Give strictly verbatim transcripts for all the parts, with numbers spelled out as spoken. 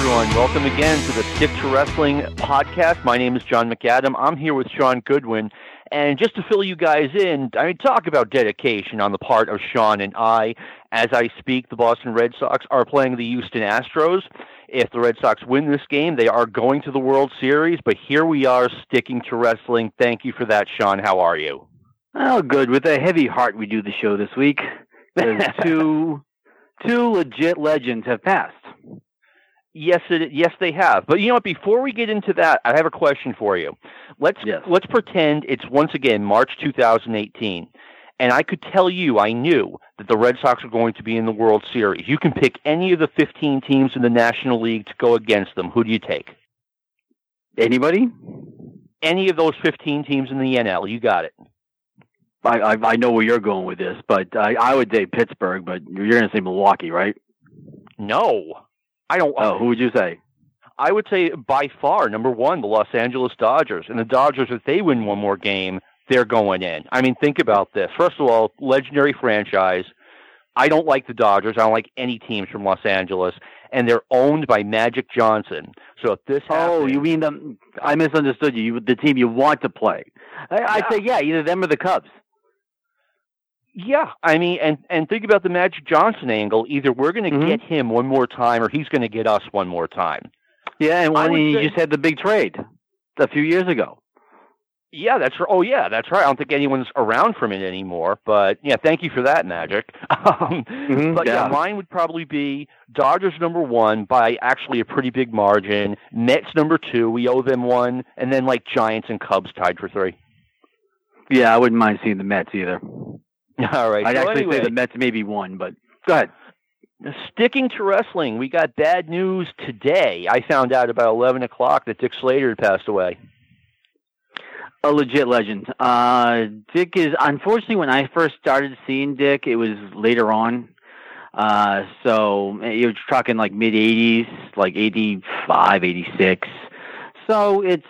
everyone. Welcome again to the Stick to Wrestling podcast. My name is John McAdam. I'm here with Sean Goodwin. And just to fill you guys in, I mean, talk about dedication on the part of Sean and I. As I speak, the Boston Red Sox are playing the Houston Astros. If the Red Sox win this game, they are going to the World Series. But here we are sticking to wrestling. Thank you for that, Sean. How are you? Oh, good. With a heavy heart, we do the show this week. Because two, two legit legends have passed. Yes, it, yes, they have. But you know what? Before we get into that, I have a question for you. Let's yes. let's pretend it's once again March two thousand eighteen, and I could tell you I knew that the Red Sox are going to be in the World Series. You can pick any of the fifteen teams in the National League to go against them. Who do you take? Anybody? Any of those fifteen teams in the N L. You got it. I I, I know where you're going with this, but I, I would say Pittsburgh. But you're going to say Milwaukee, right? No. I don't. Oh, who would you say? I would say by far number one, the Los Angeles Dodgers. And the Dodgers, if they win one more game, they're going in. I mean, think about this. First of all, legendary franchise. I don't like the Dodgers. I don't like any teams from Los Angeles, and they're owned by Magic Johnson. So if this happens, oh, you mean the? I misunderstood you. you the team you want to play. I, yeah. I'd say yeah, either them or the Cubs. Yeah, I mean, and, and think about the Magic Johnson angle. Either we're going to mm-hmm. get him one more time, or he's going to get us one more time. Yeah, and when you say, just had the big trade a few years ago. Yeah, that's right. Oh, yeah, that's right. I don't think anyone's around from it anymore. But yeah, thank you for that, Magic. um, mm-hmm, but yeah. yeah, mine would probably be Dodgers number one by actually a pretty big margin. Mets number two. We owe them one, and then like Giants and Cubs tied for three. Yeah, I wouldn't mind seeing the Mets either. All right. I'd so actually anyway, say the Mets maybe won, but go ahead. Sticking to wrestling, we got bad news today. I found out about eleven o'clock that Dick Slater had passed away. A legit legend. Uh, Dick is, unfortunately, when I first started seeing Dick, it was later on. Uh, so you're talking like mid-eighties, like eighty-five, eighty-six. So it's,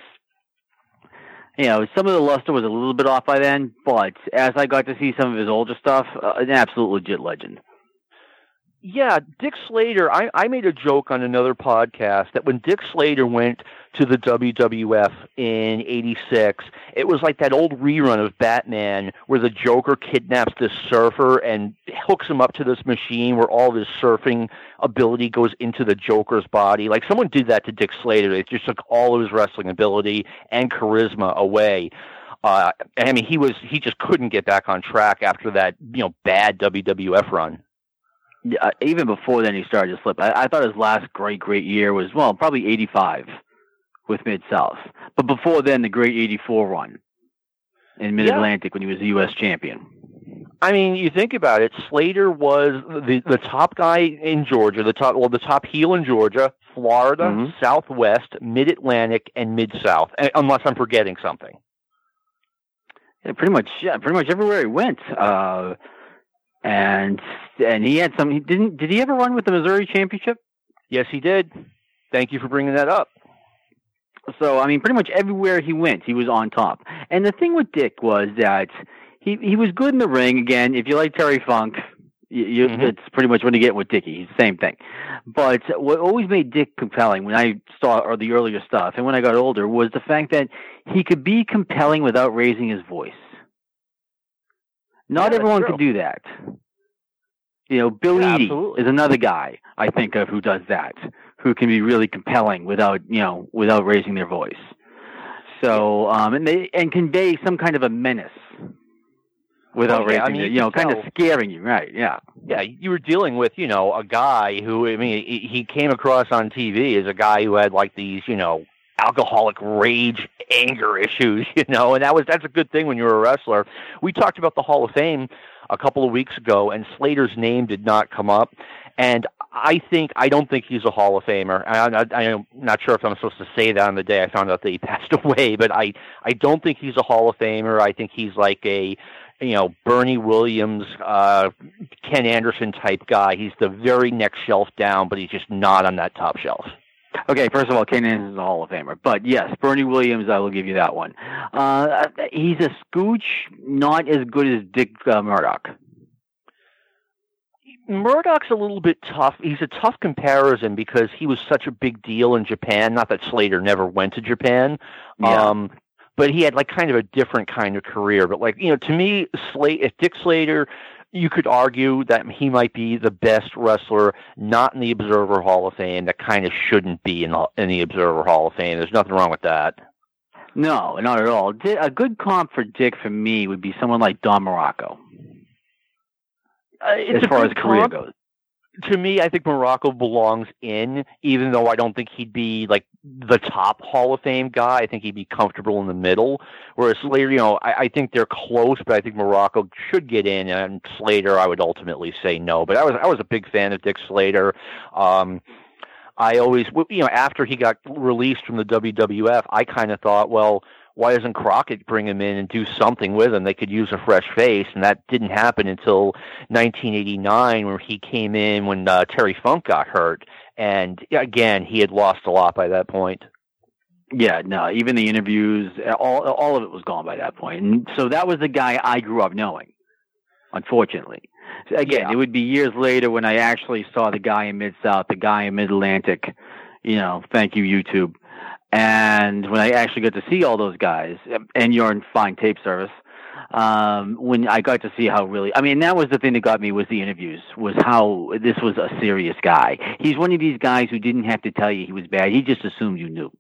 you know, some of the luster was a little bit off by then, but as I got to see some of his older stuff, uh, an absolute legit legend. Yeah, Dick Slater, I, I made a joke on another podcast that when Dick Slater went to the W W F in eighty-six, it was like that old rerun of Batman where the Joker kidnaps this surfer and hooks him up to this machine where all of his surfing ability goes into the Joker's body. Like someone did that to Dick Slater. It just took all of his wrestling ability and charisma away. Uh, I mean, he was he just couldn't get back on track after that, you know, bad W W F run. Yeah, even before then, he started to slip. I, I thought his last great, great year was, well, probably eighty-five with Mid-South. But before then, the great eighty-four run in Mid-Atlantic yeah. when he was the U S champion. I mean, you think about it, Slater was the the top guy in Georgia, the top well, the top heel in Georgia, Florida, mm-hmm. Southwest, Mid-Atlantic, and Mid-South, unless I'm forgetting something. Yeah, pretty much, yeah, pretty much everywhere he went. Uh, And and he had some. He didn't. Did he ever run with the Missouri Championship? Yes, he did. Thank you for bringing that up. So I mean, pretty much everywhere he went, he was on top. And the thing with Dick was that he he was good in the ring. Again, if you like Terry Funk, you, you, mm-hmm. it's pretty much what you get with Dickie. He's the same thing. But what always made Dick compelling when I saw or the earlier stuff, and when I got older, was the fact that he could be compelling without raising his voice. Not yeah, everyone can do that. You know, Bill yeah, Eadie absolutely. is another guy I think of who does that, who can be really compelling without, you know, without raising their voice. So, um, and they and convey some kind of a menace without oh, yeah. raising, I mean, their, you know, kind tell, of scaring you, right? Yeah. Yeah, you were dealing with, you know, a guy who, I mean, he came across on T V as a guy who had like these, you know, alcoholic rage, anger issues, you know, and that was that's a good thing when you're a wrestler. We talked about the Hall of Fame a couple of weeks ago, and Slater's name did not come up. And I think I don't think he's a Hall of Famer. I, I, I'm not sure if I'm supposed to say that on the day I found out that he passed away, but I I don't think he's a Hall of Famer. I think he's like a you know Bernie Williams, uh, Ken Anderson type guy. He's the very next shelf down, but he's just not on that top shelf. Okay, first of all, Ken Anderson is a Hall of Famer. But yes, Bernie Williams, I will give you that one. Uh, he's a scooch, not as good as Dick uh, Murdoch. Murdoch's a little bit tough. He's a tough comparison because he was such a big deal in Japan. Not that Slater never went to Japan. Yeah. Um, but he had like kind of a different kind of career. But like, you know, to me, Slate, if Dick Slater, you could argue that he might be the best wrestler, not in the Observer Hall of Fame, that kind of shouldn't be in the, in the Observer Hall of Fame. There's nothing wrong with that. No, not at all. A good comp for Dick for me would be someone like Don Morocco. Uh, as far as career goes. To me, I think Morocco belongs in, even though I don't think he'd be like the top Hall of Fame guy. I think he'd be comfortable in the middle. Whereas Slater, you know, I, I think they're close, but I think Morocco should get in, and Slater, I would ultimately say no. But I was I was a big fan of Dick Slater. Um, I always, you know, after he got released from the W W F, I kind of thought, well, why doesn't Crockett bring him in and do something with him? They could use a fresh face, and that didn't happen until nineteen eighty-nine, where he came in when uh, Terry Funk got hurt. And again, he had lost a lot by that point. Yeah, no, even the interviews, all all of it was gone by that point. And so that was the guy I grew up knowing, unfortunately. Again, Yeah. it would be years later when I actually saw the guy in Mid-South, the guy in Mid-Atlantic, you know, thank you, YouTube. And when I actually got to see all those guys, and you're in fine tape service, um, when I got to see how really, I mean, that was the thing that got me was the interviews, was how this was a serious guy. He's one of these guys who didn't have to tell you he was bad. He just assumed you knew.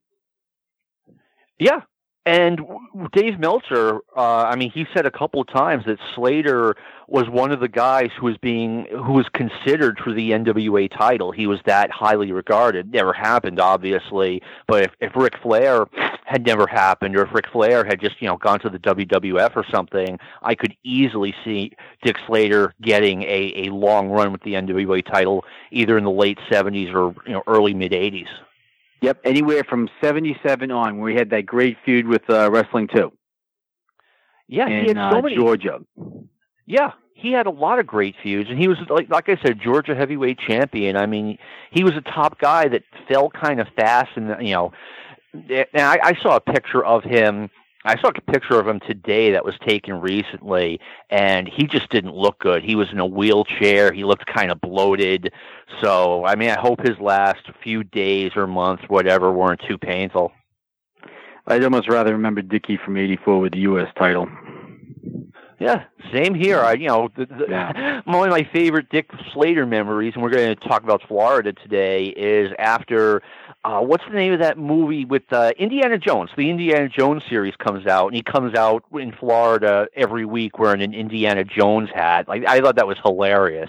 Yeah. And Dave Meltzer, uh, I mean, he said a couple of times that Slater was one of the guys who was being, who was considered for the N W A title. He was that highly regarded. Never happened, obviously. But if, if Ric Flair had never happened, or if Ric Flair had just, you know, gone to the W W F or something, I could easily see Dick Slater getting a, a long run with the N W A title, either in the late seventies or, you know, early mid eighties. Yep, anywhere from seventy-seven on, where he had that great feud with uh, Wrestling two. Yeah, in he had so uh, many. Georgia. Yeah, he had a lot of great feuds, and he was, like, like I said, Georgia heavyweight champion. I mean, he was a top guy that fell kind of fast, and you know, and I, I saw a picture of him. I saw a picture of him today that was taken recently, and he just didn't look good. He was in a wheelchair. He looked kind of bloated. So, I mean, I hope his last few days or months, whatever, weren't too painful. I'd almost rather remember Dickie from eighty-four with the U S title. Yeah, same here. I, you know, the, the, Yeah. one of my favorite Dick Slater memories, and we're going to talk about Florida today, is after, uh, what's the name of that movie with uh, Indiana Jones? The Indiana Jones series comes out, and he comes out in Florida every week wearing an Indiana Jones hat. Like, I thought that was hilarious.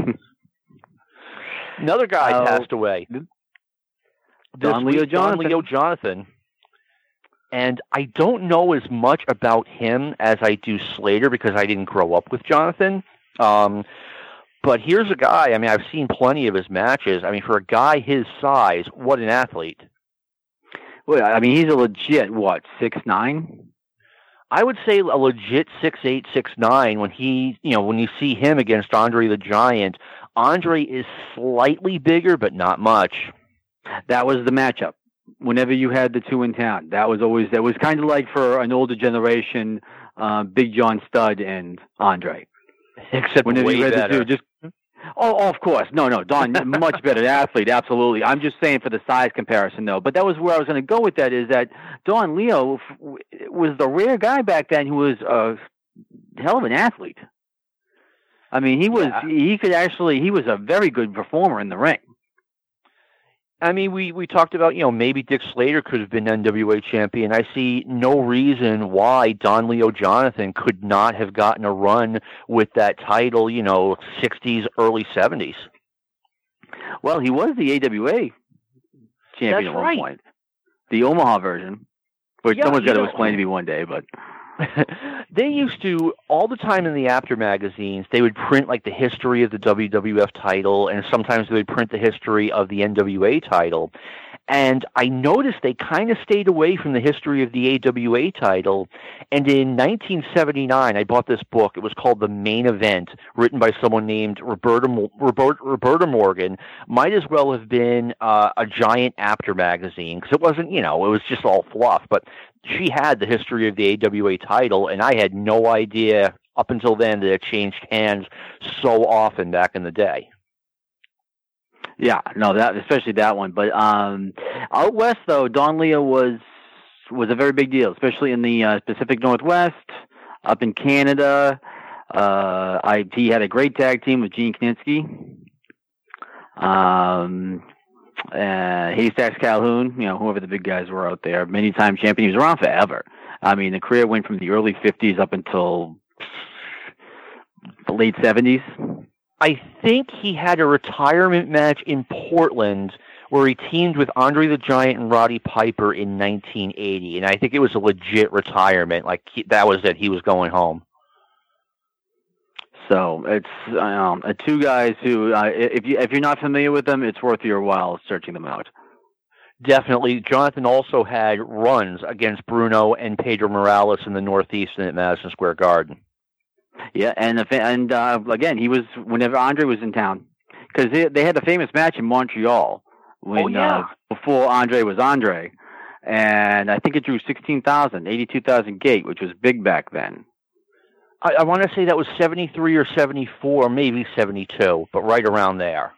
Another guy uh, passed away. Don Leo Jonathan. Don Leo Jonathan. And I don't know as much about him as I do Slater because I didn't grow up with Jonathan. Um, but here's a guy, I mean, I've seen plenty of his matches. I mean, for a guy his size, what an athlete. Well, I mean, he's a legit, what, six nine? I would say a legit six eight, six nine when he, you know, when you see him against Andre the Giant. Andre is slightly bigger, but not much. That was the matchup. Whenever you had the two in town, that was always, that was kind of like for an older generation, uh, Big John Studd and Andre. Except whenever way you had better. the two, just, oh, oh, of course. No, no, Don, much better athlete, absolutely. I'm just saying for the size comparison, though. But that was where I was going to go with that, is that Don Leo was the rare guy back then who was a hell of an athlete. I mean, he was, Yeah. he could actually, he was a very good performer in the ring. I mean, we, we talked about, you know, maybe Dick Slater could have been N W A champion. I see no reason why Don Leo Jonathan could not have gotten a run with that title, you know, sixties, early seventies. Well, he was the A W A champion That's at one right. point. The Omaha version, which Yeah, someone's got you to know- explain to me one day, but... They used to, all the time in the After magazines, they would print like the history of the W W F title, and sometimes they would print the history of the N W A title. And I noticed they kind of stayed away from the history of the A W A title. And in nineteen seventy-nine, I bought this book. It was called The Main Event, written by someone named Roberta, Mo- Robert, Roberta Morgan. Might as well have been uh, a giant After magazine, because it wasn't, you know, it was just all fluff. But she had the history of the A W A title, and I had no idea up until then that had changed hands so often back in the day. Yeah, no, that especially that one. But um, out west, though, Don Leo was was a very big deal, especially in the uh, Pacific Northwest, up in Canada. Uh, I he had a great tag team with Gene Knitsky, um, uh, Haystacks Calhoun. You know, whoever the big guys were out there. Many time champion. He was around forever. I mean, the career went from the early fifties up until the late seventies. I think he had a retirement match in Portland where he teamed with Andre the Giant and Roddy Piper in nineteen eighty, and I think it was a legit retirement. Like he, that was it; he was going home. So it's um, uh, two guys who, uh, if you if you're not familiar with them, it's worth your while searching them out. Definitely. Jonathan also had runs against Bruno and Pedro Morales in the Northeast and at Madison Square Garden. Yeah, and and uh, again, he was whenever Andre was in town, because they they had the famous match in Montreal when oh, yeah. uh, before Andre was Andre, and I think it drew sixteen thousand, eighty-two thousand gate, which was big back then. I, I want to say that was seventy-three or seventy-four, maybe seventy-two, but right around there.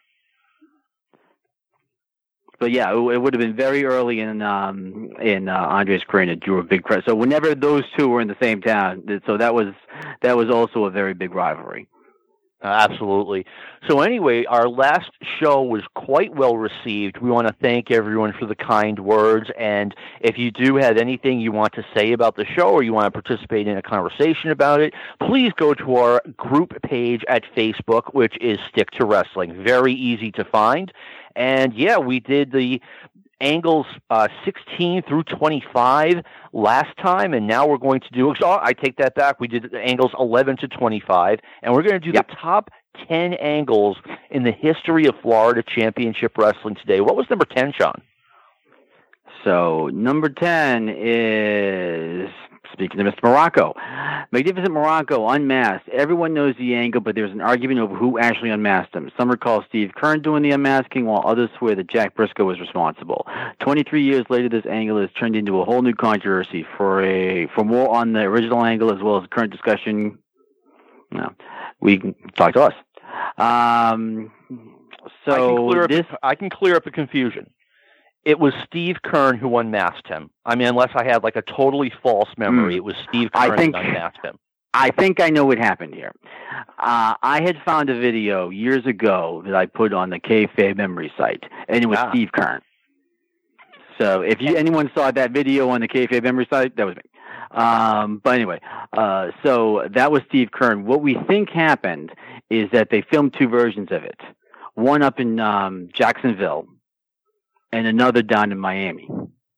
But yeah, it, it would have been very early in um, in uh, Andre's career, and it drew a big crowd. So whenever those two were in the same town, so that was that was also a very big rivalry. Uh, absolutely. So anyway, our last show was quite well received. We want to thank everyone for the kind words. And if you do have anything you want to say about the show or you want to participate in a conversation about it, please go to our group page at Facebook, which is Stick to Wrestling. Very easy to find. And yeah, we did the Angles uh, sixteen through twenty-five last time, and now we're going to do, oh, I take that back, we did Angles eleven to twenty-five, and we're going to do yep. the top ten angles in the history of Florida Championship Wrestling today. What was number ten, Sean? So, number ten is, speaking of Mister Morocco, Magnificent Morocco, unmasked. Everyone knows the angle, but there's an argument over who actually unmasked him. Some recall Steve Keirn doing the unmasking, while others swear that Jack Briscoe was responsible. twenty-three years later, this angle has turned into a whole new controversy. For a for more on the original angle as well as the current discussion, you know, we can talk to us. Um, so I can clear this, up, I can clear up the confusion. It was Steve Keirn who unmasked him. I mean, unless I had like a totally false memory, mm. it was Steve Keirn I think, who unmasked him. I think I know what happened here. Uh, I had found a video years ago that I put on the Kayfabe memory site, and it was ah. Steve Keirn. So if you, anyone saw that video on the Kayfabe memory site, that was me. Um, but anyway, uh, so that was Steve Keirn. What we think happened is that they filmed two versions of it. One up in um, Jacksonville, and another down in Miami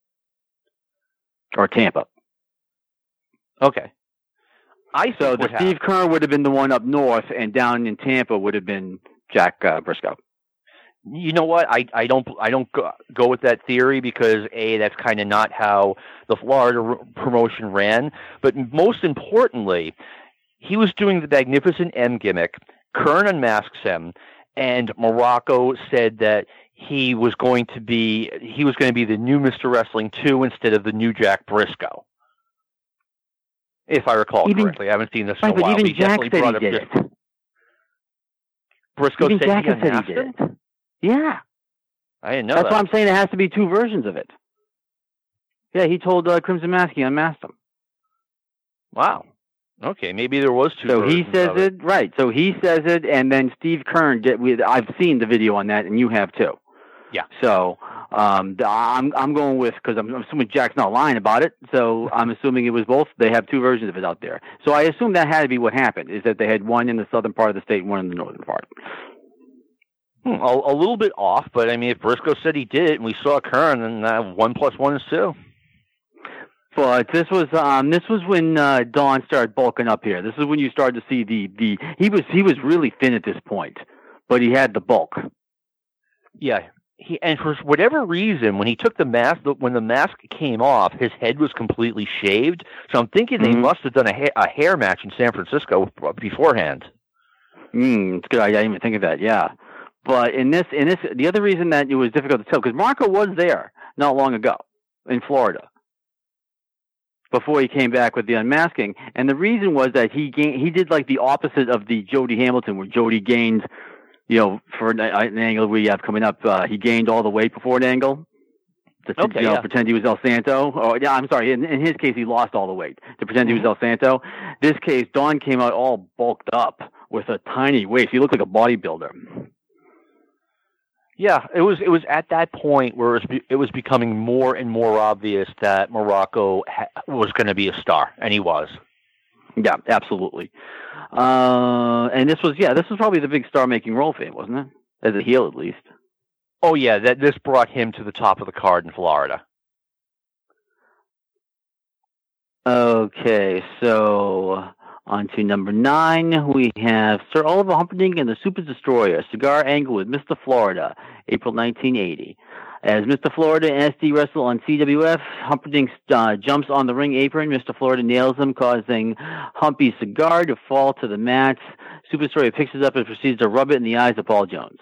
or Tampa. Okay. I so the Steve happened. Keirn would have been the one up north, and down in Tampa would have been Jack uh, Briscoe. You know what? I, I don't I don't go, go with that theory because A, that's kind of not how the Florida r- promotion ran. But most importantly, he was doing the Magnificent M gimmick. Keirn unmasks him, and Morocco said that he was going to be he was going to be the new Mister Wrestling two instead of the new Jack Briscoe. If I recall even, correctly, I haven't seen this right, in a while. But even he Jack said he did it. it. Briscoe even said, Jack he said he did him? it. Yeah, I didn't know That's that. why I'm saying there has to be two versions of it. Yeah, he told uh, Crimson Mask he unmasked him. Wow. Okay, maybe there was two. So he says it. it right. So he says it, and then Steve Keirn did. We, I've seen the video on that, and you have too. Yeah. So um, I'm I'm going with because I'm, I'm assuming Jack's not lying about it. So I'm assuming it was both. They have two versions of it out there. So I assume that had to be what happened. Is that they had one in the southern part of the state, and one in the northern part. Hmm, a, a little bit off, but I mean, if Briscoe said he did it, and we saw Keirn, then uh, one plus one is two. But this was um, this was when uh, Don started bulking up here. This is when you started to see the, the he was he was really thin at this point, but he had the bulk. Yeah, he and for whatever reason, when he took the mask, when the mask came off, his head was completely shaved. So I'm thinking mm-hmm. they must have done a, ha- a hair match in San Francisco beforehand. Mm, it's good. I didn't even think of that. Yeah, but in this in this the other reason that it was difficult to tell because Marco was there not long ago in Florida. before he came back with the unmasking. And the reason was that he gained, he did like the opposite of the Jody Hamilton, where Jody gained, you know, for an, an angle we have coming up, uh, he gained all the weight before an angle. To, okay, you know, yeah. pretend he was El Santo. Or, yeah, I'm sorry. In, in his case, he lost all the weight to pretend mm-hmm. he was El Santo. This case, Don came out all bulked up with a tiny waist. He looked like a bodybuilder. Yeah, it was. It was at that point where it was, be, it was becoming more and more obvious that Muraco ha- was going to be a star, and he was. Yeah, absolutely. Uh, and this was, yeah, this was probably the big star-making role for him, wasn't it? As a heel, at least. Oh yeah, that this brought him to the top of the card in Florida. Okay, so on to number nine, we have Sir Oliver Humperdinck and the Super Destroyer, cigar angle with Mister Florida, April nineteen eighty. As Mister Florida and S D wrestle on C W F, Humperdinck uh, jumps on the ring apron. Mister Florida nails him, causing Humpy's cigar to fall to the mat. Super Destroyer picks it up and proceeds to rub it in the eyes of Paul Jones.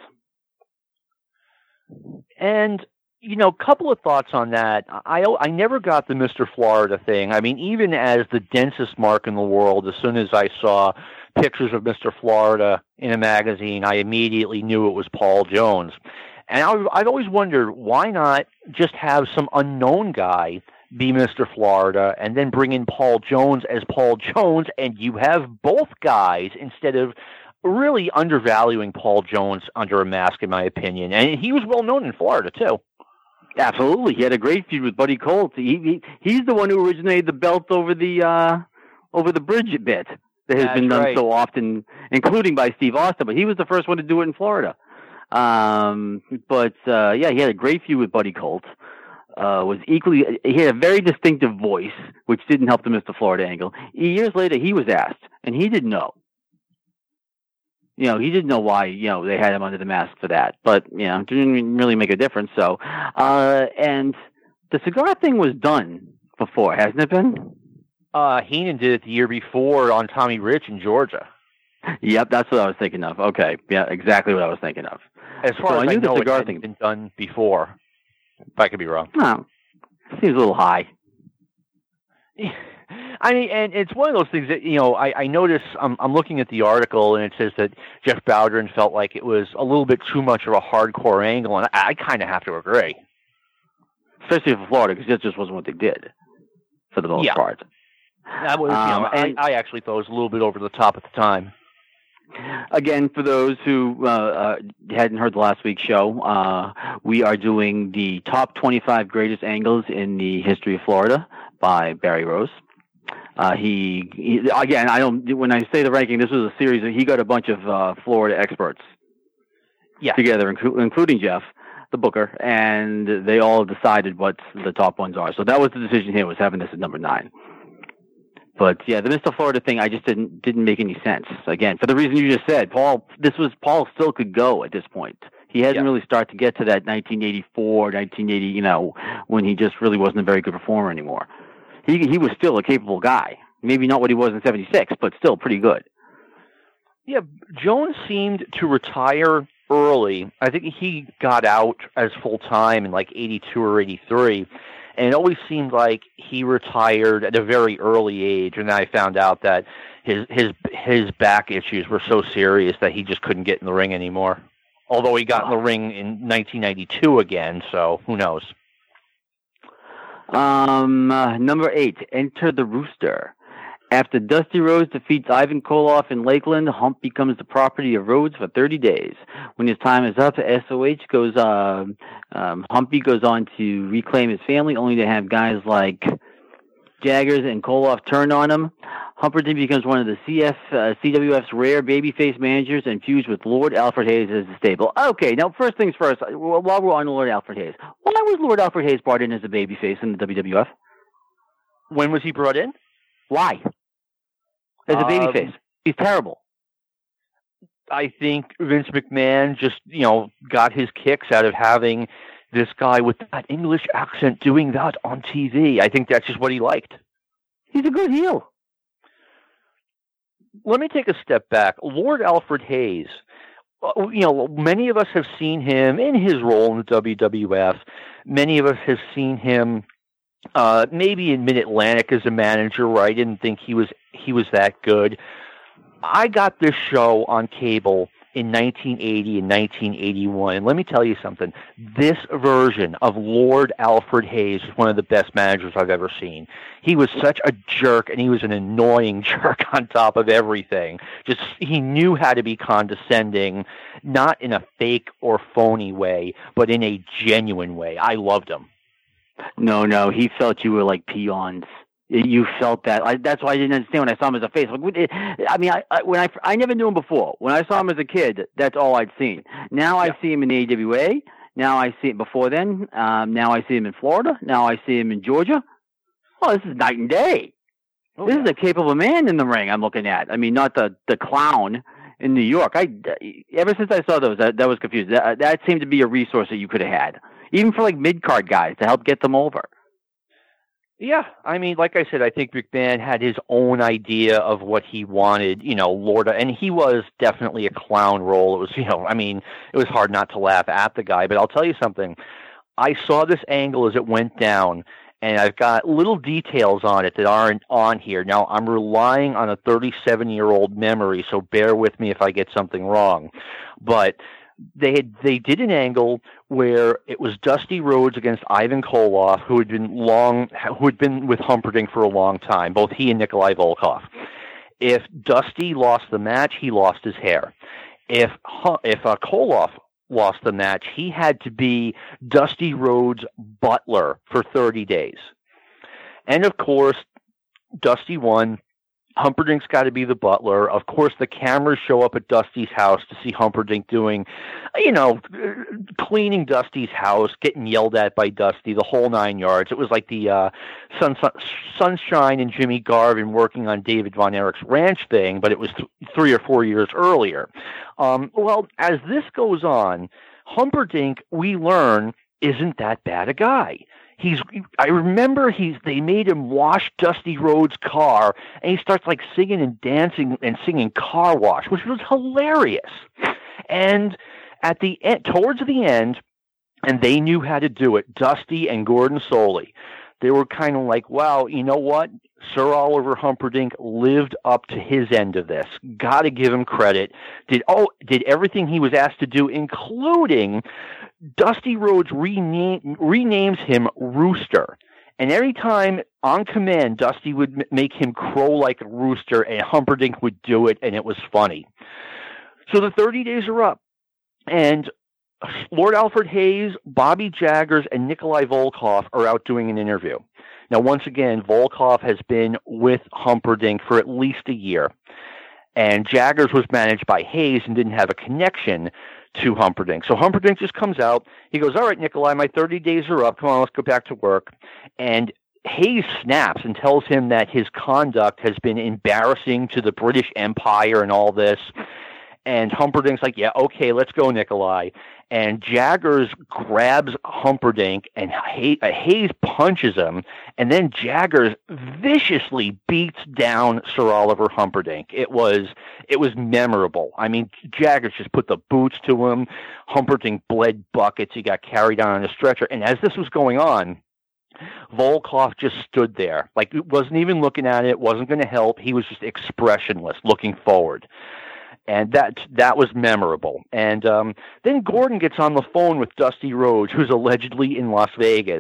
And, you know, a couple of thoughts on that. I, I never got the Mister Florida thing. I mean, even as the densest mark in the world, as soon as I saw pictures of Mister Florida in a magazine, I immediately knew it was Paul Jones. And I, I've always wondered, why not just have some unknown guy be Mister Florida and then bring in Paul Jones as Paul Jones, and you have both guys instead of really undervaluing Paul Jones under a mask, in my opinion. And he was well known in Florida, too. Absolutely. He had a great feud with Buddy Colt. He, he He's the one who originated the belt over the uh, over the bridge bit that has That's been done right. so often, including by Steve Austin. But he was the first one to do it in Florida. Um, but, uh, yeah, he had a great feud with Buddy Colt. Uh, was equally, he had a very distinctive voice, which didn't help the Mister Florida angle. Years later, he was asked, and he didn't know. You know, he didn't know why, you know, they had him under the mask for that. But, you know, it didn't really make a difference. So, uh, and the cigar thing was done before, hasn't it been? Uh, Heenan did it the year before on Tommy Rich in Georgia. Yep, that's what I was thinking of. Okay, yeah, exactly what I was thinking of. As far so as I, knew I know, the cigar it hadn't been done before. If I could be wrong. No, seems a little high. I mean, and it's one of those things that, you know, I, I notice, I'm, I'm looking at the article, and it says that Jeff Bowdren felt like it was a little bit too much of a hardcore angle, and I, I kind of have to agree. Especially for Florida, because that just wasn't what they did, for the most yeah. part. That was, um, you know, and, I, I actually thought it was a little bit over the top at the time. Again, for those who uh, uh, hadn't heard the last week's show, uh, we are doing the top twenty-five greatest angles in the history of Florida by Barry Rose. Uh, he, he again, I don't. When I say the ranking, this was a series that he got a bunch of uh, Florida experts yeah. together, inclu- including Jeff, the booker, and they all decided what the top ones are. So that was the decision here, was having this at number nine. But yeah, the Mister Florida thing, I just didn't didn't make any sense. Again, for the reason you just said, Paul. This was Paul still could go at this point. He hadn't yeah. really started to get to that nineteen eighty-four, nineteen eighty, you know, when he just really wasn't a very good performer anymore. He he was still a capable guy. Maybe not what he was in seventy-six, but still pretty good. Yeah, Jones seemed to retire early. I think he got out as full time in like eighty-two or eighty-three. And it always seemed like he retired at a very early age, and I found out that his his his back issues were so serious that he just couldn't get in the ring anymore. Although he got in the ring in nineteen ninety-two again, so who knows? Um, uh, number eight, Enter the Rooster. After Dusty Rhodes defeats Ivan Koloff in Lakeland, Hump becomes the property of Rhodes for thirty days. When his time is up, S O H goes, uh, um, Humpy goes on to reclaim his family, only to have guys like Jaggers and Koloff turn on him. Humperdinck becomes one of the C F, uh, C W F's rare babyface managers and feuds with Lord Alfred Hayes as the stable. Okay, now first things first, while we're on Lord Alfred Hayes, why was Lord Alfred Hayes brought in as a babyface in the W W F? When was he brought in? Why? As a babyface. Um, He's terrible. I think Vince McMahon just, you know, got his kicks out of having this guy with that English accent doing that on T V. I think that's just what he liked. He's a good heel. Let me take a step back. Lord Alfred Hayes, you know, many of us have seen him in his role in the W W F. Many of us have seen him Uh, maybe in Mid-Atlantic as a manager, where I didn't think he was he was that good. I got this show on cable in nineteen eighty and nineteen eighty-one. And let me tell you something. This version of Lord Alfred Hayes is one of the best managers I've ever seen. He was such a jerk, and he was an annoying jerk on top of everything. Just he knew how to be condescending, not in a fake or phony way, but in a genuine way. I loved him. No, no, he felt you were like peons. You felt that. I, that's why I didn't understand when I saw him as a face. Like, I mean, I, I when I I never knew him before. When I saw him as a kid, that's all I'd seen. Now I yeah. see him in the A W A. Now I see it before then. Um, now I see him in Florida. Now I see him in Georgia. Oh, this is night and day. Oh, this yeah. is a capable man in the ring I'm looking at. I mean, not the, the clown in New York. I ever since I saw those, that, that was confused. That, that seemed to be a resource that you could have had, even for like mid card guys to help get them over. Yeah, I mean, like I said, I think McMahon had his own idea of what he wanted, you know, Lord, and he was definitely a clown role. It was, you know, I mean, it was hard not to laugh at the guy, but I'll tell you something. I saw this angle as it went down, and I've got little details on it that aren't on here. Now, I'm relying on a thirty-seven-year-old memory, so bear with me if I get something wrong. But they had, they did an angle where it was Dusty Rhodes against Ivan Koloff, who had been long, who had been with Humperdinck for a long time, both he and Nikolai Volkov. If Dusty lost the match, he lost his hair. If if uh, Koloff lost the match, he had to be Dusty Rhodes' butler for thirty days. And of course, Dusty won. Humperdinck's got to be the butler. Of course, the cameras show up at Dusty's house to see Humperdinck doing, you know, cleaning Dusty's house, getting yelled at by Dusty, the whole nine yards. It was like the uh, Sun, Sun, Sunshine and Jimmy Garvin working on David Von Erich's ranch thing, but it was th- three or four years earlier. Um, well, as this goes on, Humperdinck, we learn, isn't that bad a guy. He's. I remember he's. They made him wash Dusty Rhodes' car, and he starts like singing and dancing and singing "Car Wash," which was hilarious. And at the end, towards the end, and they knew how to do it. Dusty and Gordon Solie, they were kind of like, "Wow, you know what? Sir Oliver Humperdinck lived up to his end of this. Got to give him credit. Did oh, did everything he was asked to do, including." Dusty Rhodes rename, renames him Rooster. And every time on command, Dusty would m- make him crow like a rooster, and Humperdinck would do it, and it was funny. So the thirty days are up, and Lord Alfred Hayes, Bobby Jaggers, and Nikolai Volkov are out doing an interview. Now, once again, Volkov has been with Humperdinck for at least a year, and Jaggers was managed by Hayes and didn't have a connection to Humperdinck. So Humperdinck just comes out. He goes, all right, Nikolai, my thirty days are up. Come on, let's go back to work. And Hayes snaps and tells him that his conduct has been embarrassing to the British Empire and all this. And Humperdinck's like, yeah, okay, let's go, Nikolai. And Jaggers grabs Humperdinck, and Hayes punches him, and then Jaggers viciously beats down Sir Oliver Humperdinck. It was it was memorable. I mean, Jaggers just put the boots to him. Humperdinck bled buckets. He got carried down on a stretcher. And as this was going on, Volkov just stood there, like wasn't even looking at it, wasn't going to help. He was just expressionless, looking forward. And that that was memorable. And um, then Gordon gets on the phone with Dusty Rhodes, who's allegedly in Las Vegas.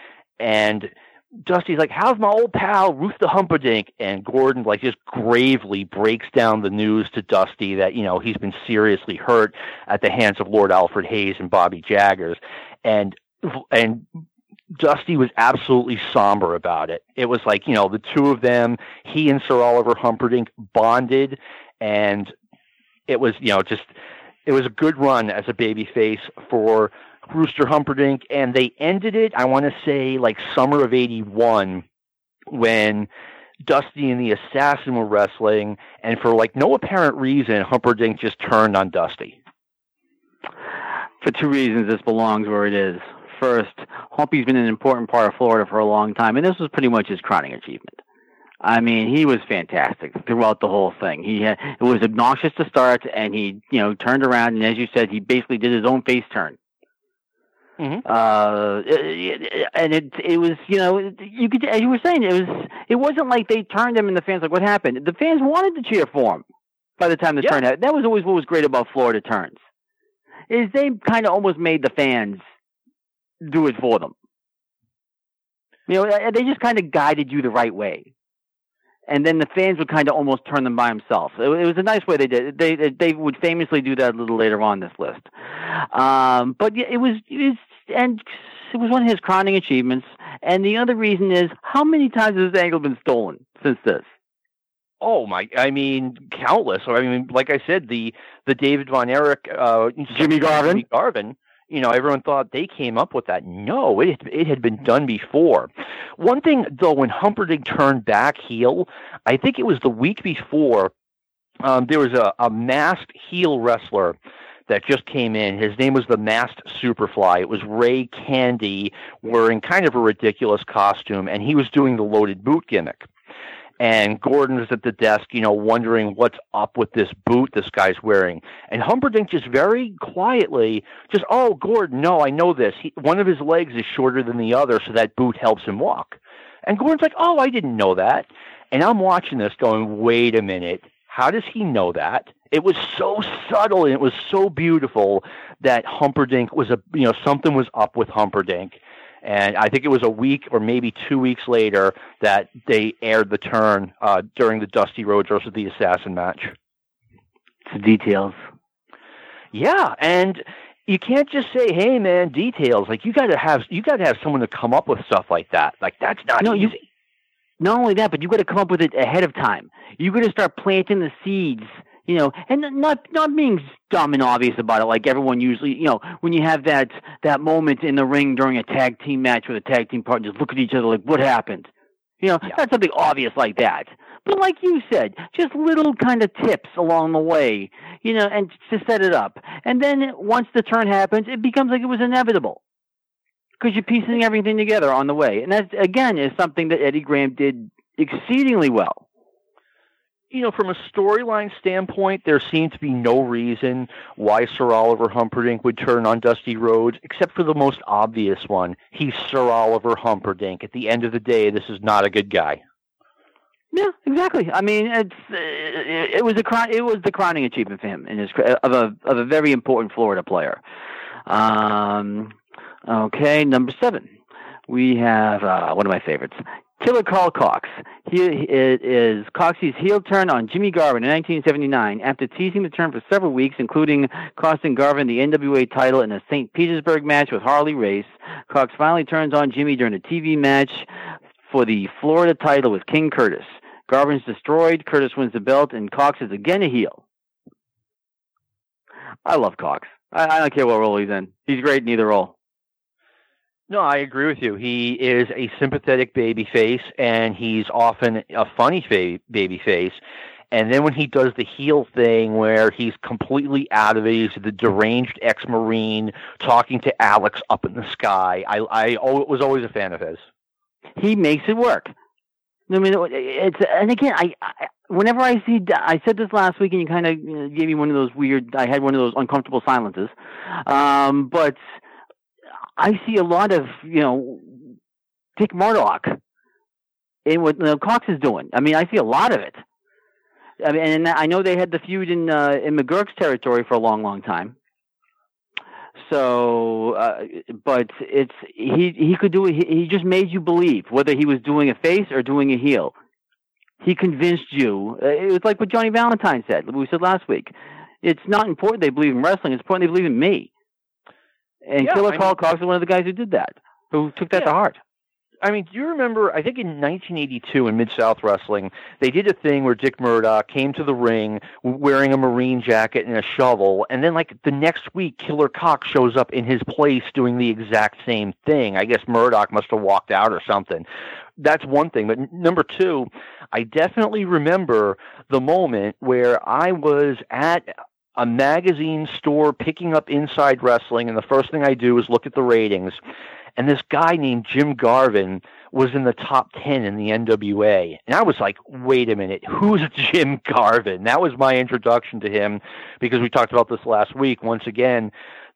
And Dusty's like, how's my old pal, Ruth the Humperdinck? And Gordon, like, just gravely breaks down the news to Dusty that, you know, he's been seriously hurt at the hands of Lord Alfred Hayes and Bobby Jaggers. And and Dusty was absolutely somber about it. It was like, you know, the two of them, he and Sir Oliver Humperdinck bonded, and it was, you know, just, it was a good run as a babyface for Rooster Humperdinck, and they ended it, I want to say, like summer of eighty-one, when Dusty and the Assassin were wrestling, and for like no apparent reason, Humperdinck just turned on Dusty. For two reasons, this belongs where it is. First, Humpy's been an important part of Florida for a long time, and this was pretty much his crowning achievement. I mean, he was fantastic throughout the whole thing. He had, it was obnoxious to start, and he, you know, turned around, and as you said, he basically did his own face turn. Mm-hmm. Uh, and it it was, you know, you could, as you were saying, it was it wasn't like they turned him and the fans like, what happened? The fans wanted to cheer for him by the time the yeah. turn happened. That was always what was great about Florida turns, is they kind of almost made the fans do it for them. You know, they just kind of guided you the right way. And then the fans would kind of almost turn them by themselves. It, it was a nice way they did. They they would famously do that a little later on this list. Um, but yeah, it was, it was, and it was one of his crowning achievements. And the other reason is, how many times has this angle been stolen since this? Oh my! I mean, countless. I mean, like I said, the the David Von Erich, uh, Jimmy Garvin, Jimmy Garvin. You know, everyone thought they came up with that. No, it it had been done before. One thing, though, when Humperdinck turned back heel, I think it was the week before, um, there was a, a masked heel wrestler that just came in. His name was the Masked Superfly. It was Ray Candy wearing kind of a ridiculous costume, and he was doing the loaded boot gimmick. And Gordon was at the desk, you know, wondering what's up with this boot this guy's wearing. And Humperdinck just very quietly, just, oh, Gordon, no, I know this. He, one of his legs is shorter than the other, so that boot helps him walk. And Gordon's like, oh, I didn't know that. And I'm watching this going, wait a minute. How does he know that? It was so subtle and it was so beautiful that Humperdinck was a, you know, something was up with Humperdinck. And I think it was a week or maybe two weeks later that they aired the turn uh, during the Dusty Rhodes versus the Assassin match. It's the details. Yeah, and you can't just say, "Hey, man, details." Like you got to have you got to have someone to come up with stuff like that. Like that's not no, easy. You, not only that, but you got to come up with it ahead of time. You got to start planting the seeds. You know, and not not being dumb and obvious about it, like everyone usually, you know, when you have that that moment in the ring during a tag team match where the tag team partners look at each other like, what happened? You know, yeah. Not something obvious like that. But like you said, just little kind of tips along the way, you know, and to set it up. And then once the turn happens, it becomes like it was inevitable because you're piecing everything together on the way. And that, again, is something that Eddie Graham did exceedingly well. You know, from a storyline standpoint, there seemed to be no reason why Sir Oliver Humperdinck would turn on Dusty Rhodes, except for the most obvious one. He's Sir Oliver Humperdinck. At the end of the day, this is not a good guy. Yeah, exactly. I mean, it's it, it was a it was the crowning achievement for him in his of a of a very important Florida player. Um, okay, number seven, we have uh, one of my favorites. Killer Carl Cox. He, it is Coxey's heel turn on Jimmy Garvin in nineteen seventy-nine. After teasing the turn for several weeks, including costing Garvin the N W A title in a Saint Petersburg match with Harley Race, Cox finally turns on Jimmy during a T V match for the Florida title with King Curtis. Garvin's destroyed, Curtis wins the belt, and Cox is again a heel. I love Cox. I, I don't care what role he's in. He's great in either role. No, I agree with you. He is a sympathetic baby face, and he's often a funny fa- baby face. And then when he does the heel thing where he's completely out of it, he's the deranged ex-Marine talking to Alex up in the sky, I, I was always a fan of his. He makes it work. I mean, it's, and again, I, I whenever I see, I said this last week, and you kind of gave me one of those weird, I had one of those uncomfortable silences. Um, but I see a lot of, you know, Dick Murdoch in what you know, Cox is doing. I mean, I see a lot of it. I mean, and I know they had the feud in uh, in McGurk's territory for a long, long time. So, uh, but it's he he could do it. He, he just made you believe whether he was doing a face or doing a heel. He convinced you. It was like what Johnny Valentine said. We said last week. It's not important they believe in wrestling. It's important they believe in me. And yeah, Killer I Carl mean, Cox is one of the guys who did that, who took that yeah. to heart. I mean, do you remember, I think in nineteen eighty-two in Mid-South Wrestling, they did a thing where Dick Murdoch came to the ring wearing a Marine jacket and a shovel, and then like the next week, Killer Cox shows up in his place doing the exact same thing. I guess Murdoch must have walked out or something. That's one thing. But number two, I definitely remember the moment where I was at a magazine store picking up Inside Wrestling, and the first thing I do is look at the ratings. And this guy named Jim Garvin was in the top ten in the N W A. And I was like, wait a minute, who's Jim Garvin? That was my introduction to him, because we talked about this last week. Once again,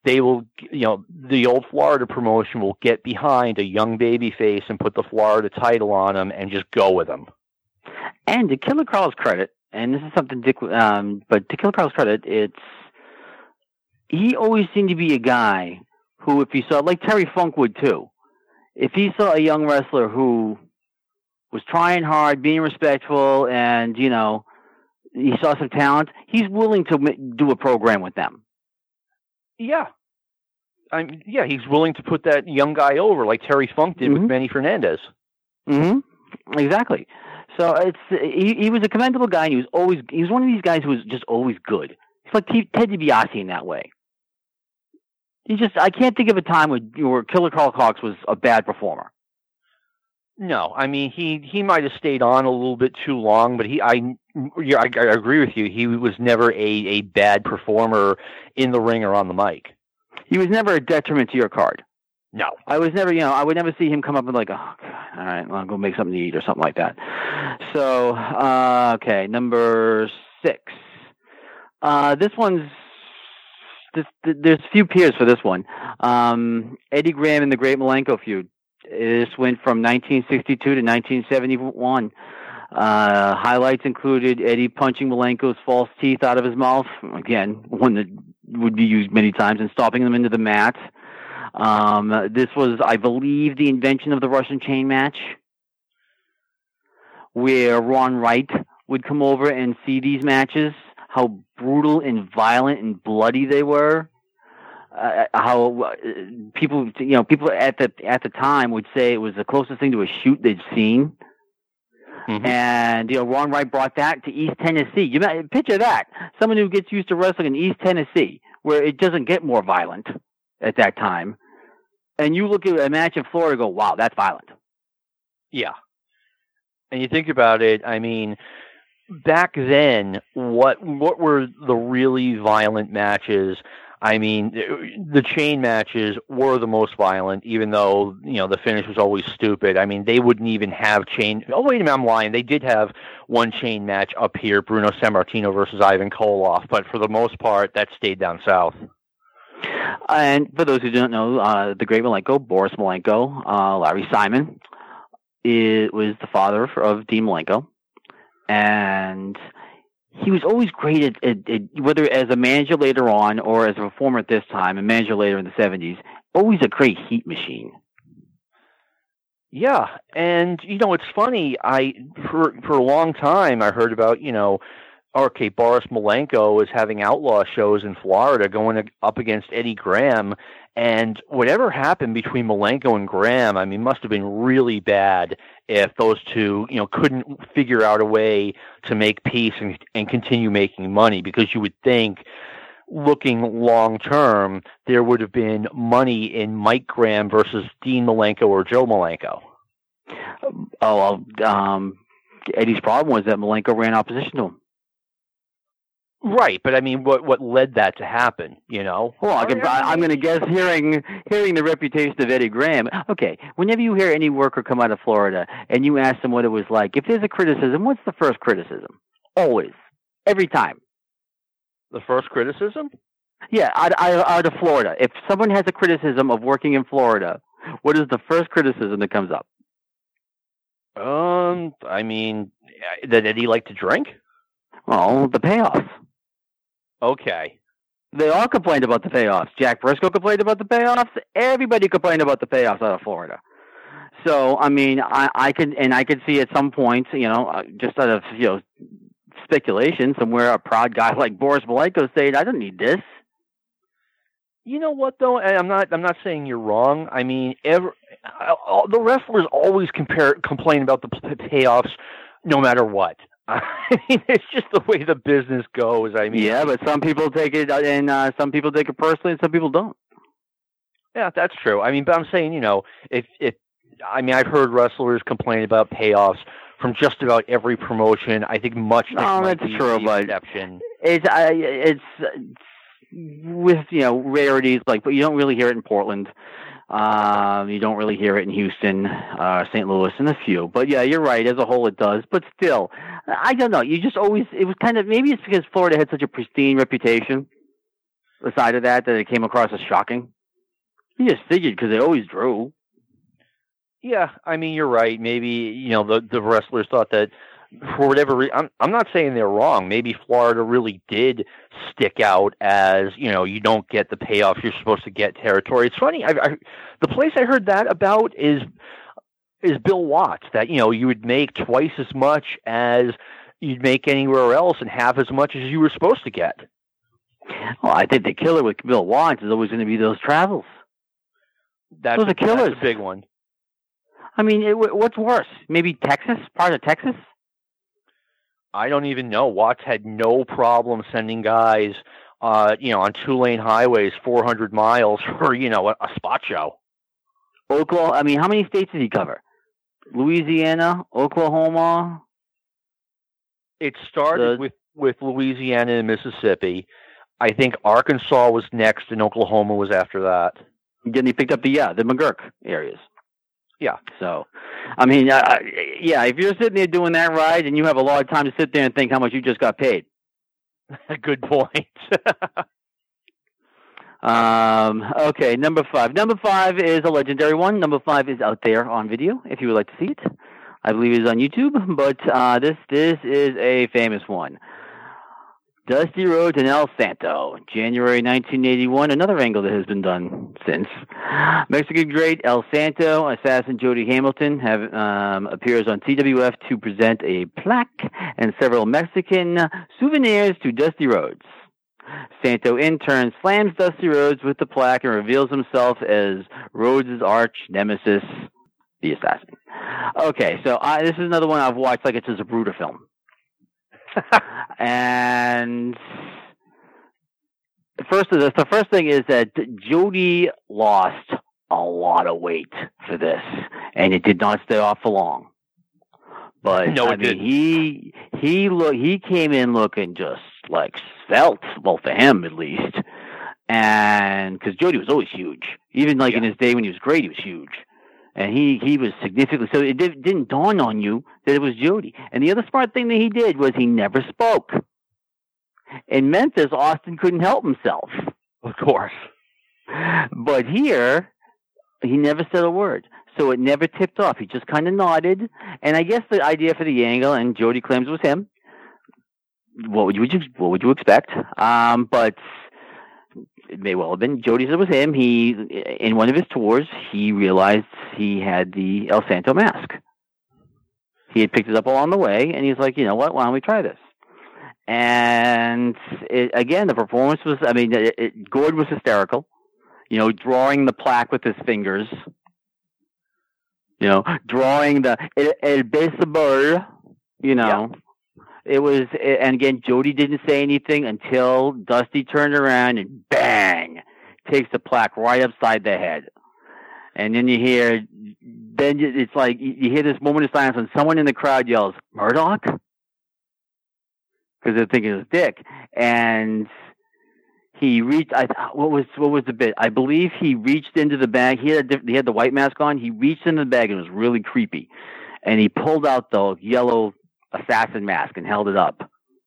they will, you know, the old Florida promotion will get behind a young babyface and put the Florida title on him and just go with him. And to Killer Carl's credit, and this is something Dick, um, but to Killer Carl's credit, it's he always seemed to be a guy who, if he saw, like Terry Funk would too, if he saw a young wrestler who was trying hard, being respectful, and, you know, he saw some talent, he's willing to do a program with them. Yeah. I mean, yeah, he's willing to put that young guy over like Terry Funk did mm-hmm. with Manny Fernandez. Mm-hmm. Exactly. So it's he, he was a commendable guy, and he was always he was one of these guys who was just always good. He's like Ted DiBiase in that way. He just I can't think of a time where, where Killer Carl Cox was a bad performer. No, I mean he, he might have stayed on a little bit too long, but he I yeah, I, I agree with you. He was never a, a bad performer in the ring or on the mic. He was never a detriment to your card. No, I was never, you know, I would never see him come up and like, oh, God, all right, well, I'll go make something to eat or something like that. So, uh, okay, number six. Uh, this one's, this, there's a few peers for this one. Um, Eddie Graham and the Great Malenko feud. This went from nineteen sixty-two to nineteen seventy-one. Uh, highlights included Eddie punching Malenko's false teeth out of his mouth. Again, one that would be used many times, and stomping them into the mat. Um, this was, I believe, the invention of the Russian chain match, where Ron Wright would come over and see these matches, how brutal and violent and bloody they were. Uh, how uh, people, you know, people at the at the time would say it was the closest thing to a shoot they'd seen. Mm-hmm. And, you know, Ron Wright brought that to East Tennessee. You know, picture that. Someone who gets used to wrestling in East Tennessee, where it doesn't get more violent at that time. And you look at a match in Florida and go, wow, that's violent. Yeah. And you think about it, I mean, back then, what what were the really violent matches? I mean, the chain matches were the most violent, even though, you know, the finish was always stupid. I mean, they wouldn't even have chain. Oh, wait a minute, I'm lying. They did have one chain match up here, Bruno Sammartino versus Ivan Koloff, but for the most part, that stayed down south. And for those who don't know, uh, the Great Malenko, Boris Malenko, uh, Larry Simon, it was the father of Dean Malenko. And he was always great at, at, at, whether as a manager later on or as a performer at this time, a manager later in the seventies, always a great heat machine. Yeah, and, you know, it's funny, I for for a long time I heard about, you know, okay, Boris Malenko is having outlaw shows in Florida going up against Eddie Graham, and whatever happened between Malenko and Graham, I mean, must have been really bad if those two, you know, couldn't figure out a way to make peace and, and continue making money, because you would think, looking long term, there would have been money in Mike Graham versus Dean Malenko or Joe Malenko. Oh, well, um, Eddie's problem was that Malenko ran opposition to him. Right, but I mean, what what led that to happen? You know. Well, I can, I, I'm going to guess hearing hearing the reputation of Eddie Graham. Okay, whenever you hear any worker come out of Florida and you ask them what it was like, if there's a criticism, what's the first criticism? Always, every time. The first criticism? Yeah, out, out, out of Florida. If someone has a criticism of working in Florida, what is the first criticism that comes up? Um, I mean, that Eddie liked to drink. Well, the payoffs. Okay. They all complained about the payoffs. Jack Briscoe complained about the payoffs. Everybody complained about the payoffs out of Florida. So, I mean, I, I could, and I could see at some point, you know, just out of, you know, speculation, somewhere a proud guy like Boris Malenko saying, I don't need this. You know what, though? I'm not, I'm not saying you're wrong. I mean, every, all, the wrestlers always compare, complain about the payoffs no matter what. I mean, it's just the way the business goes. I mean, yeah, but some people take it, and uh, some people take it personally, and some people don't. Yeah, that's true. I mean, but I'm saying, you know, if if I mean, I've heard wrestlers complain about payoffs from just about every promotion. I think much. No, that's true, but exception. It's I, it's with you know rarities like, but you don't really hear it in Portland. Um, you don't really hear it in Houston, uh, Saint Louis, and a few. But yeah, you're right. As a whole, it does. But still, I don't know. You just always, it was kind of, maybe it's because Florida had such a pristine reputation aside of that, that it came across as shocking. You just figured because they always drew. Yeah, I mean, you're right. Maybe, you know, the, the wrestlers thought that for whatever reason, I'm, I'm not saying they're wrong. Maybe Florida really did stick out as, you know, you don't get the payoff you're supposed to get territory. It's funny. I, I, the place I heard that about is is Bill Watts, that, you know, you would make twice as much as you'd make anywhere else and half as much as you were supposed to get. Well, I think the killer with Bill Watts is always going to be those travels. That's, those are killers. That's a big one. I mean, it, what's worse? Maybe Texas? Part of Texas? I don't even know. Watts had no problem sending guys, uh, you know, on two-lane highways four hundred miles for, you know, a, a spot show. Oklahoma. I mean, how many states did he cover? Louisiana, Oklahoma. It started the, with, with Louisiana and Mississippi. I think Arkansas was next, and Oklahoma was after that. Then he picked up the yeah the McGurk areas. Yeah. So, I mean, uh, yeah, if you're sitting there doing that ride and you have a lot of time to sit there and think how much you just got paid. Good point. um, okay, number five. Number five is a legendary one. Number five is out there on video if you would like to see it. I believe it's on YouTube, but uh, this this is a famous one. Dusty Rhodes and El Santo, January nineteen eighty-one, another angle that has been done since. Mexican great El Santo, assassin Jody Hamilton have um, appears on T W F to present a plaque and several Mexican souvenirs to Dusty Rhodes. Santo in turn slams Dusty Rhodes with the plaque and reveals himself as Rhodes' arch nemesis, the assassin. Okay, so I, this is another one I've watched like it's a Zapruder film. And first, the, the first thing is that Jody lost a lot of weight for this, and it did not stay off for long. But no, I it mean, didn't. he he look he came in looking just like svelte, well for him at least, and because Jody was always huge, even like yeah. in his day when he was great, he was huge. And he, he was significantly, so it did, didn't dawn on you that it was Jody. And the other smart thing that he did was he never spoke. In Memphis, Austin couldn't help himself. Of course. But here, he never said a word. So it never tipped off. He just kind of nodded. And I guess the idea for the angle, and Jody claims it was him. What would you, what would you expect? Um, but it may well have been. Jody said it was him. He, in one of his tours, he realized he had the El Santo mask. He had picked it up along the way, and he's like, you know what, why don't we try this? And it, again, the performance was, I mean, it, it, Gord was hysterical, you know, drawing the plaque with his fingers, you know, drawing the El, el Baseball, you know. Yeah. It was, and again, Jody didn't say anything until Dusty turned around and bang, takes the plaque right upside the head. And then you hear, then it's like, you hear this moment of silence and someone in the crowd yells, Murdoch? Because they're thinking it's Dick. And he reached, I, what was, what was the bit? I believe he reached into the bag. He had, a, he had the white mask on. He reached into the bag and it was really creepy. And he pulled out the yellow assassin mask and held it up.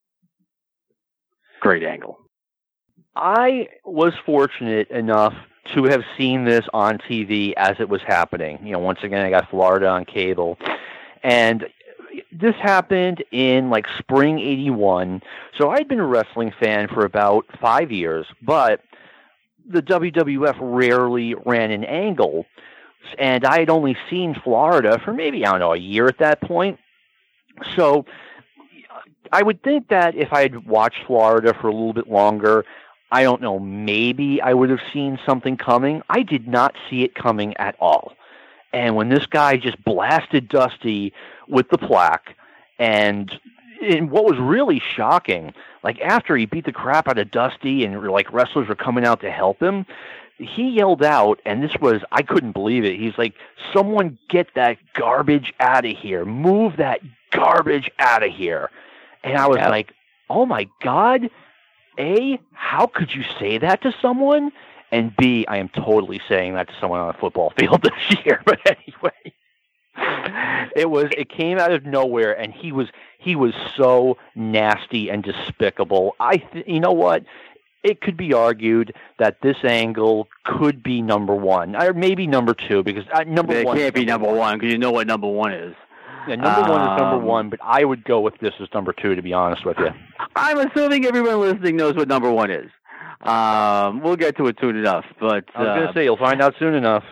Great angle. I was fortunate enough to have seen this on T V as it was happening. You know, once again, I got Florida on cable. And this happened in like spring eighty-one. So I'd been a wrestling fan for about five years, but the W W F rarely ran an angle. And I had only seen Florida for maybe, I don't know, a year at that point. So I would think that if I had watched Florida for a little bit longer, I don't know, maybe I would have seen something coming. I did not see it coming at all. And when this guy just blasted Dusty with the plaque, and, and what was really shocking, like after he beat the crap out of Dusty and like wrestlers were coming out to help him, he yelled out, and this was, I couldn't believe it. He's like, someone get that garbage out of here. Move that garbage out of here. And I was yep. like, oh my God. A, how could you say that to someone? And B, I am totally saying that to someone on a football field this year. But anyway, it was, it came out of nowhere, and he was, he was so nasty and despicable. I, th- you know what? it could be argued that this angle could be number one, or maybe number two, because uh, number it one can't be number one because you know what number one is. Yeah, number um, one is number one, but I would go with this as number two, to be honest with you. I'm assuming everyone listening knows what number one is. Um, we'll get to it soon enough. But I was uh, going to say, you'll find out soon enough.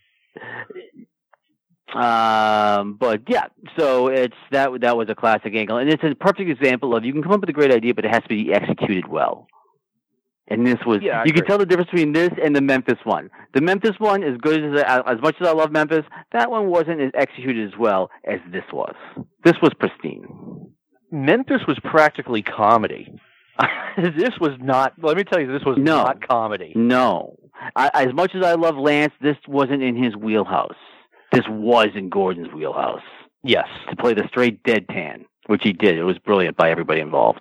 Um, but yeah, so it's that that was a classic angle, and it's a perfect example of you can come up with a great idea, but it has to be executed well. And this was yeah, you can tell the difference between this and the Memphis one. The Memphis one, as good as as much as I love Memphis, that one wasn't as executed as well as this was. This was pristine. Memphis was practically comedy. This was not. Let me tell you, this was no, not comedy. No, I, as much as I love Lance, this wasn't in his wheelhouse. This was in Gordon's wheelhouse. Yes. To play the straight deadpan, which he did. It was brilliant by everybody involved.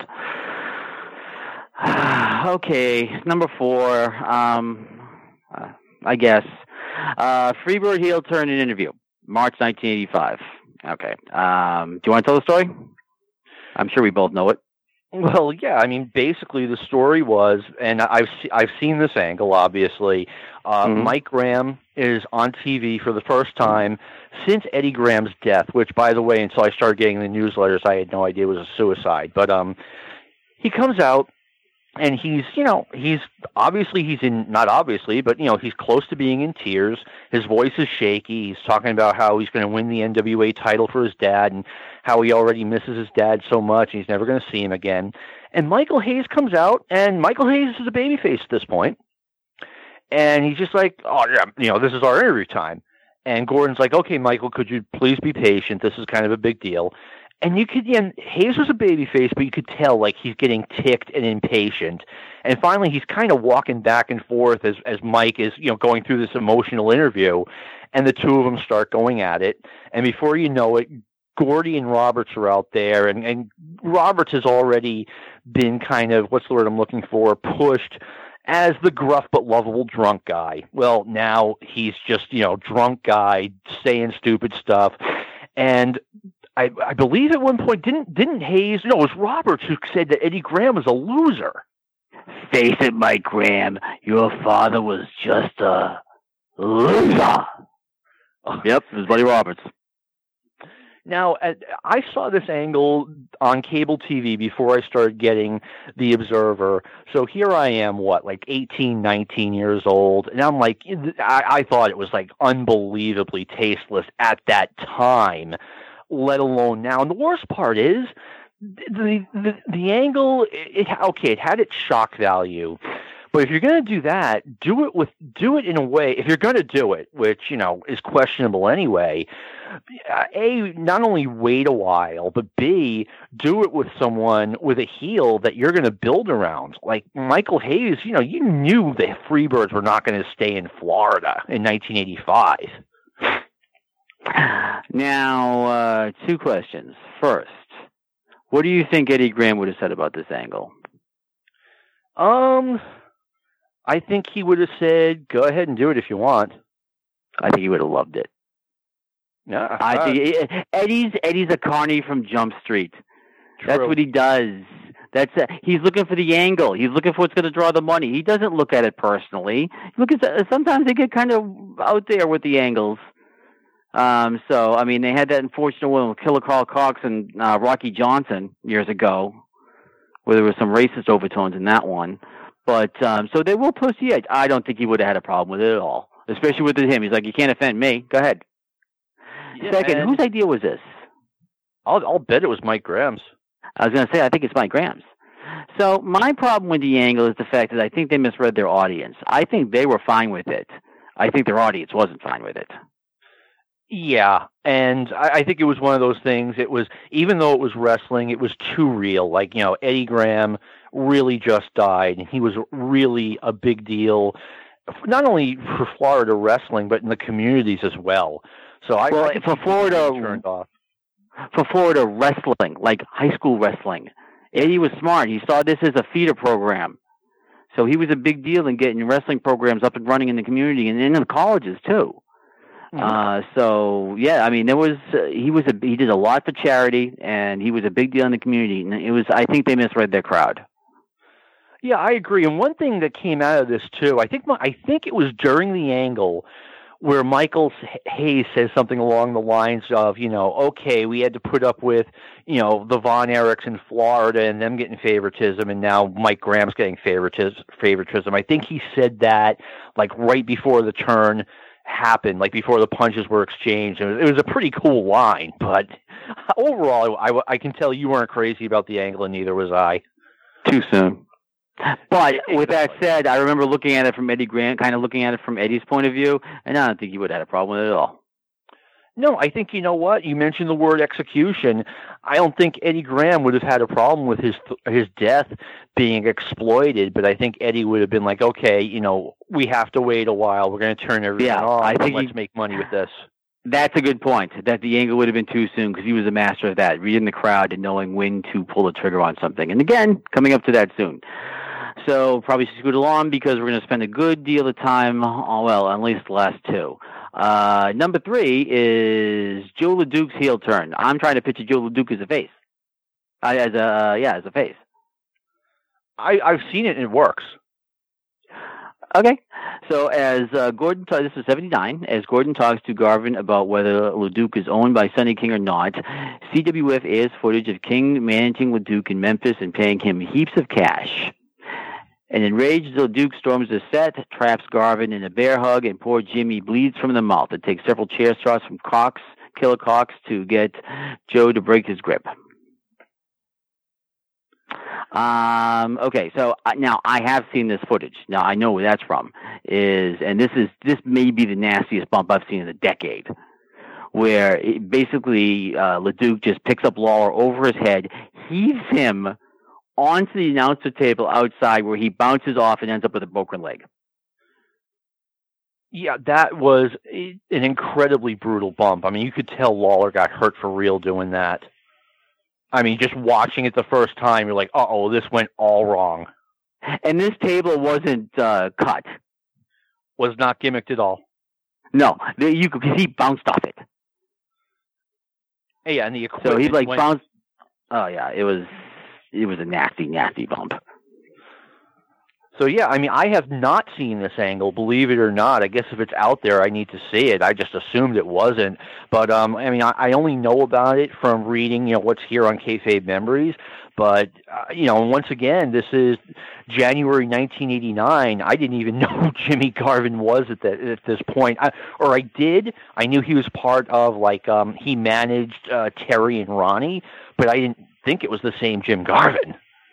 Okay, number four, um, uh, I guess. Uh, Freebird heel turn and interview, March nineteen eighty-five. Okay. Um, do you want to tell the story? I'm sure we both know it. Well, yeah. I mean, basically, the story was, and I've se- I've seen this angle. Obviously, uh, mm-hmm. Mike Graham is on T V for the first time since Eddie Graham's death. Which, by the way, until I started getting the newsletters, I had no idea it was a suicide. But um, he comes out, and he's, you know, he's obviously he's in not obviously, but you know, he's close to being in tears. His voice is shaky. He's talking about how he's going to win the N W A title for his dad, and how he already misses his dad so much, and he's never going to see him again. And Michael Hayes comes out, and Michael Hayes is a babyface at this point, and he's just like, "Oh, yeah, you know, this is our interview time." And Gordon's like, "Okay, Michael, could you please be patient? This is kind of a big deal." And you could, yeah, Hayes was a babyface, but you could tell like he's getting ticked and impatient. And finally, he's kind of walking back and forth as as Mike is, you know, going through this emotional interview, and the two of them start going at it. And before you know it, Gordy and Roberts are out there, and, and Roberts has already been kind of, what's the word I'm looking for, pushed as the gruff but lovable drunk guy. Well, now he's just, you know, drunk guy saying stupid stuff. And I, I believe at one point, didn't didn't Hayes, no, it was Roberts who said that Eddie Graham was a loser. Face it, Mike Graham, your father was just a loser. Yep, it was Buddy Roberts. Now, I saw this angle on cable T V before I started getting The Observer. So here I am, what, like eighteen, nineteen years old. And I'm like, I, I thought it was like unbelievably tasteless at that time, let alone now. And the worst part is the the, the angle, it, okay, it had its shock value. But if you're going to do that, do it with do it in a way. If you're going to do it, which, you know, is questionable anyway, A, not only wait a while, but B, do it with someone with a heel that you're going to build around. Like Michael Hayes, you know, you knew the Freebirds were not going to stay in Florida in nineteen eighty-five. Now, uh, two questions. First, what do you think Eddie Graham would have said about this angle? Um... I think he would have said, "Go ahead and do it if you want." I think he would have loved it. Yeah, I think Eddie's Eddie's a carny from Jump Street. True. That's what he does. That's a, he's looking for the angle. He's looking for what's going to draw the money. He doesn't look at it personally. Look at sometimes they get kind of out there with the angles. Um, so I mean, they had that unfortunate one with Killer Carl Cox and uh, Rocky Johnson years ago, where there were some racist overtones in that one. But, um, so they will push the edge. I don't think he would have had a problem with it at all, especially with him. He's like, you can't offend me. Go ahead. Yeah, Second, whose idea was this? I'll, I'll bet it was Mike Graham's. I was going to say, I think it's Mike Graham's. So my problem with the angle is the fact that I think they misread their audience. I think they were fine with it. I think their audience wasn't fine with it. Yeah, and I, I think it was one of those things. It was, even though it was wrestling, it was too real. Like, you know, Eddie Graham really just died, and he was really a big deal, not only for Florida wrestling, but in the communities as well. So I, well, I for Florida, turned off. For Florida wrestling, like high school wrestling, Eddie was smart. He saw this as a feeder program. So he was a big deal in getting wrestling programs up and running in the community and in the colleges too. Mm-hmm. Uh, so yeah, I mean, there was, uh, he was a, he did a lot for charity, and he was a big deal in the community. And it was, I think they misread their crowd. Yeah, I agree. And one thing that came out of this too, I think my, I think it was during the angle where Michael Hayes says something along the lines of, you know, okay, we had to put up with, you know, the Von Erichs in Florida and them getting favoritism, and now Mike Graham's getting favoritism. Favoritism. I think he said that like right before the turn happened, like before the punches were exchanged. It was, it was a pretty cool line, but overall, I, I can tell you weren't crazy about the angle, and neither was I. Too soon. But with that said, I remember looking at it from Eddie Grant, kind of looking at it from Eddie's point of view, and I don't think he would have had a problem with it at all. No, I think, you know what? You mentioned the word execution. I don't think Eddie Graham would have had a problem with his his death being exploited, but I think Eddie would have been like, okay, you know, we have to wait a while. We're going to turn everything yeah, on. I think let's he, make money with this. That's a good point, that the angle would have been too soon because he was a master of that, reading the crowd and knowing when to pull the trigger on something. And again, coming up to that soon. So probably scoot along because we're going to spend a good deal of time, oh, well, at least the last two. Uh, number three is Joe LeDuc's heel turn. I'm trying to picture Joe LeDuc as a face. Uh, as a, uh, yeah, as a face. I, I've seen it and it works. Okay. So as uh, Gordon, this is seventy-nine, as Gordon talks to Garvin about whether LeDuc is owned by Sonny King or not, C W F airs footage of King managing LeDuc in Memphis and paying him heaps of cash. An enraged LeDuc storms the set, traps Garvin in a bear hug, and poor Jimmy bleeds from the mouth. It takes several chair shots from Cox, Killer Cox, to get Joe to break his grip. Um, okay, so uh, now I have seen this footage. Now I know where that's from. Is and this is this may be the nastiest bump I've seen in a decade, where it basically uh, LeDuc just picks up Lawler over his head, heaves him onto the announcer table outside, where he bounces off and ends up with a broken leg. Yeah, that was an incredibly brutal bump. I mean, you could tell Lawler got hurt for real doing that. I mean, just watching it the first time, you're like, uh-oh, this went all wrong. And this table wasn't uh, cut. Was not gimmicked at all. No, you could, he bounced off it. Yeah, and the equipment So he like went... bounced. Oh yeah, it was it was a nasty, nasty bump. So yeah, I mean, I have not seen this angle, believe it or not. I guess if it's out there, I need to see it. I just assumed it wasn't. But um, I mean, I, I only know about it from reading, you know, what's here on Kayfabe Memories. But uh, you know, once again, this is January nineteen eighty-nine. I didn't even know who Jimmy Garvin was at that at this point, I, or I did. I knew he was part of like um, he managed uh, Terry and Ronnie, but I didn't think it was the same Jim Garvin.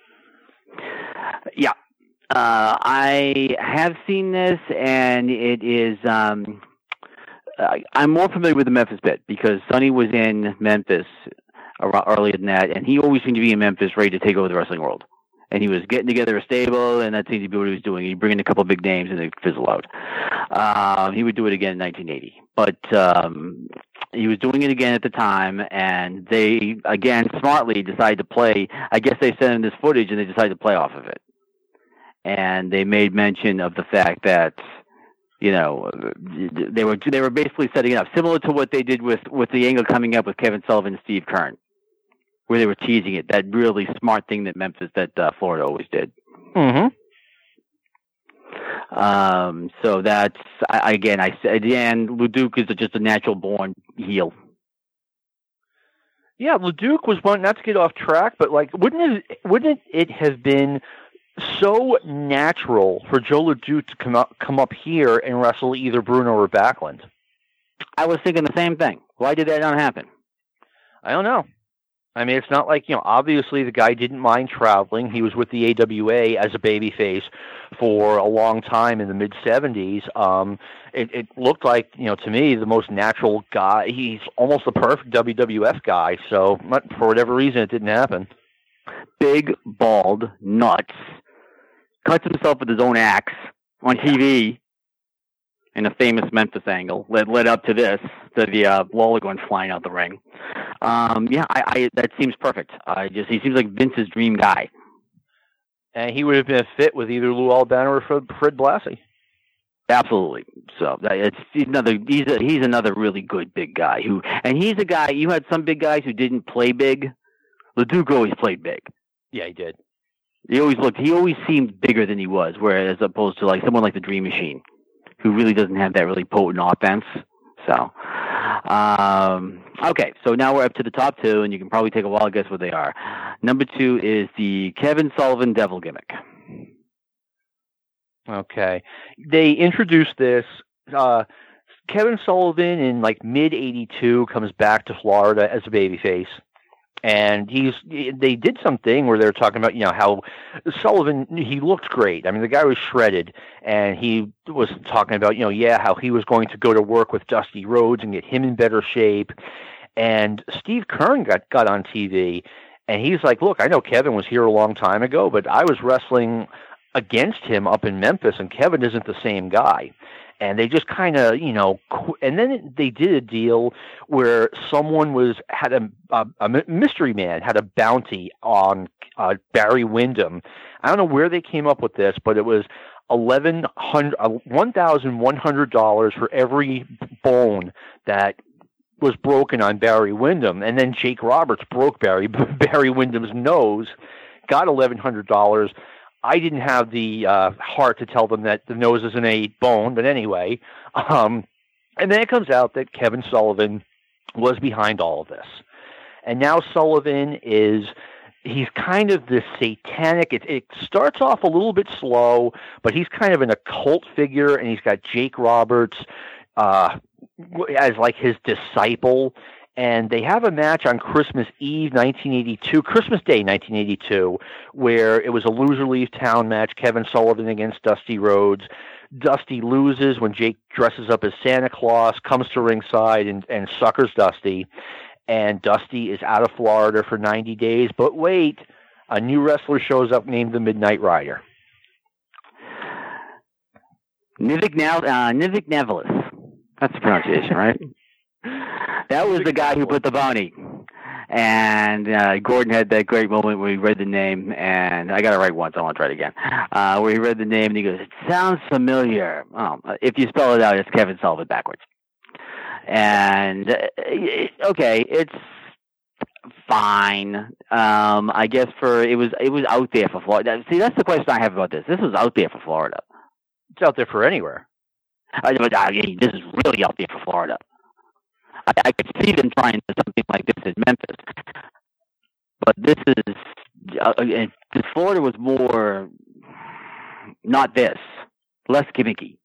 Yeah. Uh, I have seen this, and it is. Um, I'm more familiar with the Memphis bit because Sonny was in Memphis earlier than that, and he always seemed to be in Memphis, ready to take over the wrestling world. And he was getting together a stable, and that seemed to be what he was doing. He'd bring in a couple of big names, and they'd fizzle out. Um, he would do it again in nineteen eighty, but um, he was doing it again at the time, and they again smartly decided to play. I guess they sent him this footage, and they decided to play off of it. And they made mention of the fact that, you know, they were they were basically setting it up, similar to what they did with, with the angle coming up with Kevin Sullivan and Steve Kern, where they were teasing it, that really smart thing that Memphis, that uh, Florida always did. Mm-hmm. Um, so that's, I, again, I said, and LeDuc is just a natural born heel. Yeah, LeDuc was one, not to get off track, but like, wouldn't it, wouldn't it have been so natural for Joe LeDuc to come up, come up here and wrestle either Bruno or Backlund? I was thinking the same thing. Why did that not happen? I don't know. I mean, it's not like, you know, obviously the guy didn't mind traveling. He was with the A W A as a babyface for a long time in the mid seventies. Um, it, it looked like, you know, to me, the most natural guy. He's almost the perfect W W F guy. So for whatever reason, it didn't happen. Big, bald, nuts. Cuts himself with his own axe on T V in a famous Memphis angle. Led led up to this, to the uh, Lawler going flying out the ring. Um, yeah, I, I that seems perfect. I just he seems like Vince's dream guy. And he would have been a fit with either Lou Albano or Fred, Fred Blassie. Absolutely. So it's he's another he's a, he's another really good big guy who, and he's a guy. You had some big guys who didn't play big. LeDuc always played big. Yeah, he did. He always looked. He always seemed bigger than he was, whereas opposed to like someone like the Dream Machine, who really doesn't have that really potent offense. So, um, okay, so now we're up to the top two, and you can probably take a wild guess what they are. Number two is the Kevin Sullivan Devil Gimmick. Okay, they introduced this. Uh, Kevin Sullivan in like mid eighty-two comes back to Florida as a babyface. And he's, they did something where they were talking about, you know, how Sullivan, he looked great. I mean, the guy was shredded, and he was talking about, you know, yeah, how he was going to go to work with Dusty Rhodes and get him in better shape. And Steve Keirn got, got on T V, and he's like, look, I know Kevin was here a long time ago, but I was wrestling against him up in Memphis, and Kevin isn't the same guy. And they just kind of, you know, qu- and then they did a deal where someone was had a, a, a mystery man had a bounty on uh, Barry Windham. I don't know where they came up with this, but it was eleven hundred, uh, one thousand one hundred dollars for every bone that was broken on Barry Windham. And then Jake Roberts broke Barry Barry Windham's nose, got eleven hundred dollars. I didn't have the uh, heart to tell them that the nose isn't a bone, but anyway. Um, and then it comes out that Kevin Sullivan was behind all of this. And now Sullivan is, he's kind of this satanic, it, it starts off a little bit slow, but he's kind of an occult figure, and he's got Jake Roberts uh, as like his disciple. And they have a match on Christmas Eve, nineteen eighty-two, Christmas Day, nineteen eighty-two, where it was a loser leaves town match, Kevin Sullivan against Dusty Rhodes. Dusty loses when Jake dresses up as Santa Claus, comes to ringside and, and suckers Dusty. And Dusty is out of Florida for ninety days. But wait, a new wrestler shows up named the Midnight Rider. Nivik, Nav- uh, Nivik Navalis. That's the pronunciation, right? That was the guy who put the bounty. And uh, Gordon had that great moment where he read the name, and I got it right once, I want to try it again, uh, where he read the name, and he goes, it sounds familiar. Oh, if you spell it out, it's Kevin Sullivan backwards. And, uh, okay, it's fine. Um, I guess for, it was it was out there for Florida. See, that's the question I have about this. This was out there for Florida. It's out there for anywhere. I, I mean, this is really out there for Florida. I, I could see them trying something like this in Memphis, but this is uh, uh, Florida was more not this, less gimmicky.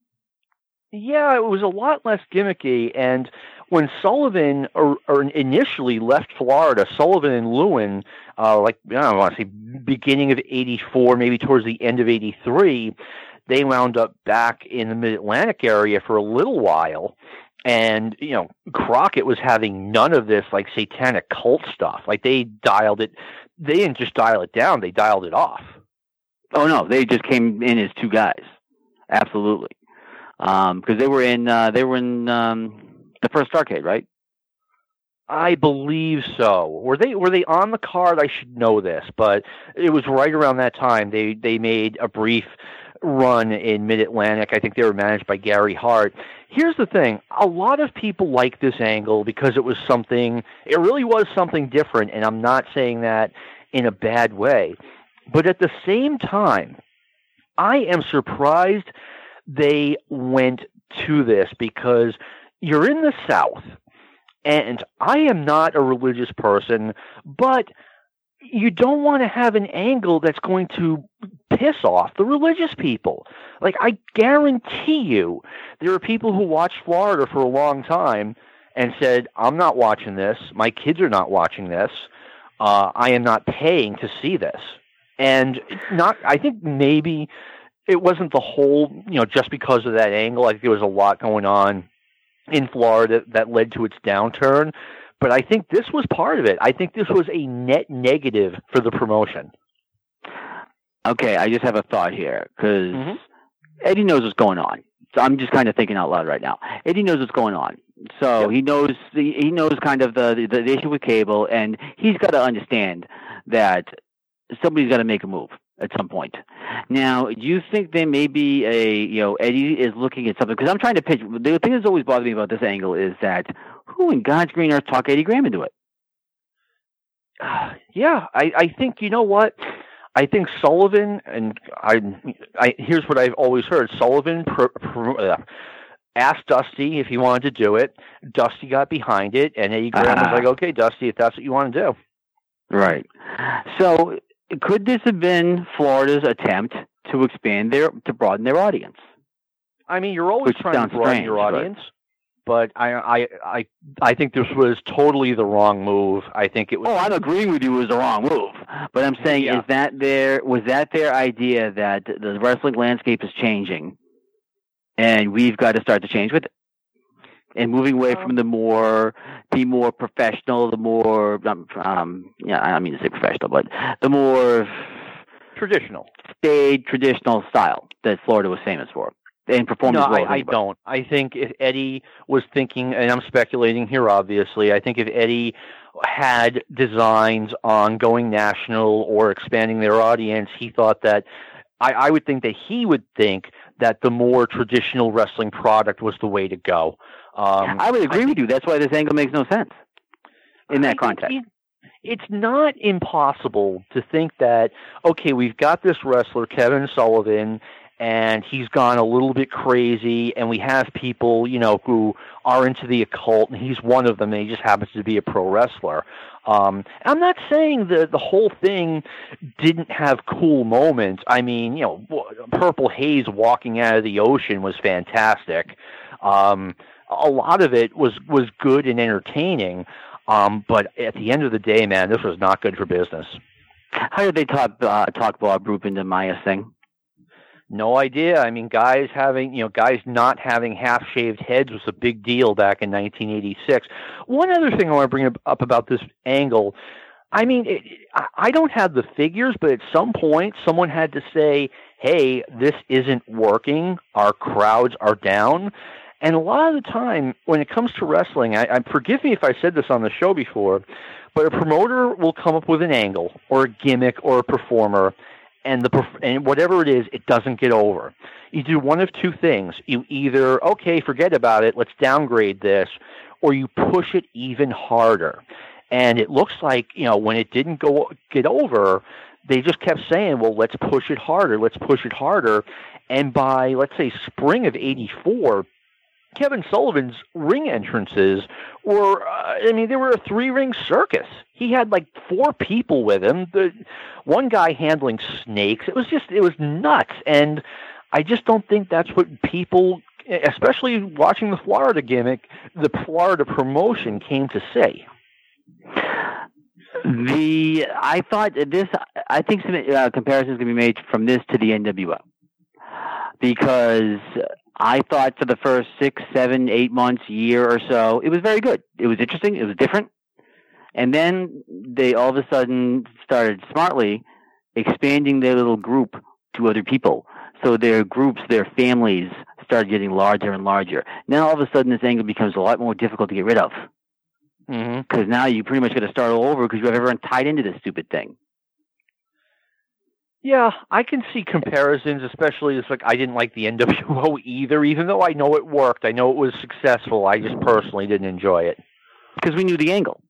Yeah, it was a lot less gimmicky. And when Sullivan or, or initially left Florida, Sullivan and Lewin, uh, like I don't want to say beginning of eighty-four, maybe towards the end of eighty-three, they wound up back in the Mid-Atlantic area for a little while. And, you know, Crockett was having none of this, like, satanic cult stuff. Like, they dialed it, they didn't just dial it down, they dialed it off. Oh, no, they just came in as two guys. Absolutely. Um, because they were in, uh, they were in, um, the first Starrcade, right? I believe so. Were they, were they on the card? I should know this, but it was right around that time. They, they made a brief run in Mid-Atlantic. I think they were managed by Gary Hart. Here's the thing. A lot of people like this angle because it was something, it really was something different, and I'm not saying that in a bad way. But at the same time, I am surprised they went to this because you're in the South, and I am not a religious person, but you don't want to have an angle that's going to piss off the religious people. Like, I guarantee you there are people who watched Florida for a long time and said, I'm not watching this. My kids are not watching this. Uh, I am not paying to see this. And not, I think maybe it wasn't the whole, you know, just because of that angle. I think there was a lot going on in Florida that led to its downturn. But I think this was part of it. I think this was a net negative for the promotion. Okay, I just have a thought here, because mm-hmm. Eddie knows what's going on. So I'm just kind of thinking out loud right now. Eddie knows what's going on. So yep. he knows the, he knows kind of the, the, the issue with cable, and he's got to understand that somebody's got to make a move at some point. Now, do you think there may be a, you know, Eddie is looking at something? Because I'm trying to pitch. The thing that's always bothered me about this angle is that who in God's green earth talked Eddie Graham into it? Uh, yeah, I, I think, you know what? I think Sullivan and I, I here's what I've always heard: Sullivan pr- pr- uh, asked Dusty if he wanted to do it. Dusty got behind it, and Eddie Graham uh, was like, "Okay, Dusty, if that's what you want to do." Right. So, could this have been Florida's attempt to expand their to broaden their audience? I mean, you're always Which trying to broaden strange, your audience. But I, I, I, I think this was totally the wrong move. I think it was. Oh, I'm agreeing with you. It was the wrong move. But I'm saying, yeah. is that their was that their idea that the wrestling landscape is changing, and we've got to start to change with it, and moving away um, from the more, the more professional, the more, um, um, yeah, I don't mean to say professional, but the more traditional, staid traditional style that Florida was famous for. And perform no, as well I, I don't. I think if Eddie was thinking, and I'm speculating here, obviously, I think if Eddie had designs on going national or expanding their audience, he thought that, I, I would think that he would think that the more traditional wrestling product was the way to go. Um, I would agree I with you. That's why this angle makes no sense in that I context. It, it's not impossible to think that, okay, we've got this wrestler, Kevin Sullivan, and he's gone a little bit crazy, and we have people, you know, who are into the occult, and he's one of them, and he just happens to be a pro wrestler. Um, I'm not saying the the whole thing didn't have cool moments. I mean, you know, Purple Haze walking out of the ocean was fantastic. Um, a lot of it was, was good and entertaining, um, but at the end of the day, man, this was not good for business. How did they talk, uh, talk Bob Roop into Maya Singh? No idea. I mean, guys having, you know, guys not having half-shaved heads was a big deal back in nineteen eighty-six. One other thing I want to bring up about this angle, I mean, it, I don't have the figures, but at some point, someone had to say, hey, this isn't working. Our crowds are down. And a lot of the time, when it comes to wrestling, I, I forgive me if I said this on the show before, but a promoter will come up with an angle or a gimmick or a performer, and the and whatever it is, it doesn't get over. You do one of two things. You either, okay, forget about it, let's downgrade this, or you push it even harder. And it looks like, you know, when it didn't go get over, they just kept saying, well, let's push it harder, let's push it harder. And by, let's say, spring of eighty-four, Kevin Sullivan's ring entrances were, uh, I mean, they were a three-ring circus. He had like four people with him, the one guy handling snakes. It was just, it was nuts. And I just don't think that's what people, especially watching the Florida gimmick, the Florida promotion came to say. The, I thought this, I think some uh, comparisons can be made from this to the N W O. Because I thought for the first six, seven, eight months, year or so, it was very good. It was interesting. It was different. And then they all of a sudden started smartly expanding their little group to other people. So their groups, their families started getting larger and larger. Now all of a sudden this angle becomes a lot more difficult to get rid of. Because mm-hmm. now you pretty much got to start all over because you have everyone tied into this stupid thing. Yeah, I can see comparisons, especially it's like I didn't like the N W O either, even though I know it worked. I know it was successful. I just personally didn't enjoy it. Because we knew the angle.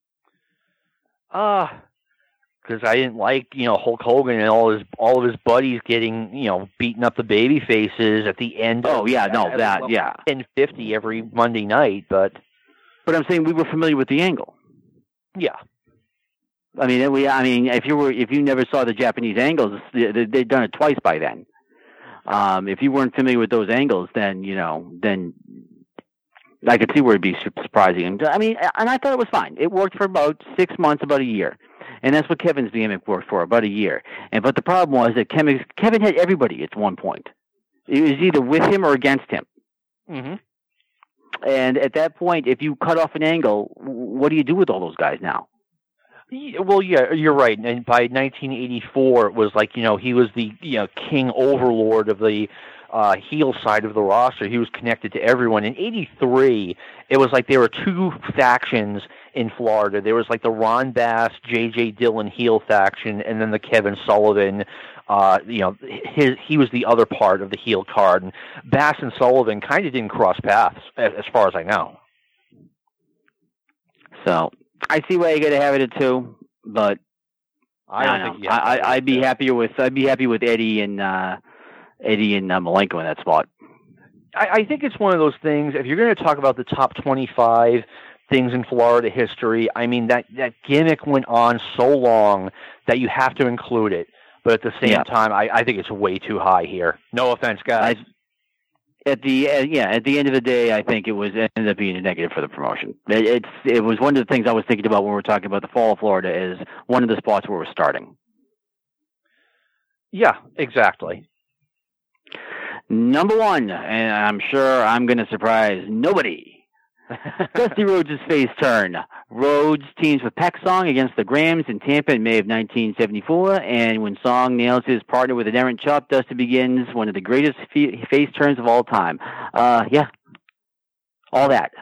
Uh, because I didn't like, you know, Hulk Hogan and all his all of his buddies getting, you know, beating up the baby faces at the end. Oh, of, yeah, no, uh, that, well, yeah. ten fifty every Monday night, but... But I'm saying we were familiar with the angle. Yeah. I mean, we. I mean, if you were, if you never saw the Japanese angles, they'd done it twice by then. Um, if you weren't familiar with those angles, then you know, then I could see where it'd be surprising. And I mean, and I thought it was fine. It worked for about six months, about a year, and that's what Kevin's gimmick worked for, about a year. And but the problem was that Kevin, Kevin had everybody at one point. It was either with him or against him. Mm-hmm. And at that point, if you cut off an angle, what do you do with all those guys now? Well, yeah, you're right. And by nineteen eighty-four, it was like, you know, he was the, you know, king overlord of the uh, heel side of the roster. He was connected to everyone. In eighty-three, it was like there were two factions in Florida. There was like the Ron Bass, J J Dillon heel faction, and then the Kevin Sullivan. Uh, you know, his, he was the other part of the heel card. And Bass and Sullivan kind of didn't cross paths, as, as far as I know. So... I see why you got to have it at two, but I no, don't no. think you have I, to I, I'd be happier with I'd be happy with Eddie and uh, Eddie and uh, Malenko in that spot. I, I think it's one of those things. If you're going to talk about the top twenty-five things in Florida history, I mean that that gimmick went on so long that you have to include it. But at the same yeah. time, I, I think it's way too high here. No offense, guys. I, At the uh, yeah, at the end of the day, I think it was it ended up being a negative for the promotion. It, it's it was one of the things I was thinking about when we were talking about the fall of Florida is one of the spots where we're starting. Yeah, exactly. Number one, and I'm sure I'm going to surprise nobody. Dusty Rhodes' face turn. Rhodes teams with Peck Song against the Grams in Tampa in May of nineteen seventy-four, and when Song nails his partner with an errant chop, Dusty begins one of the greatest face turns of all time. Uh, yeah, all that.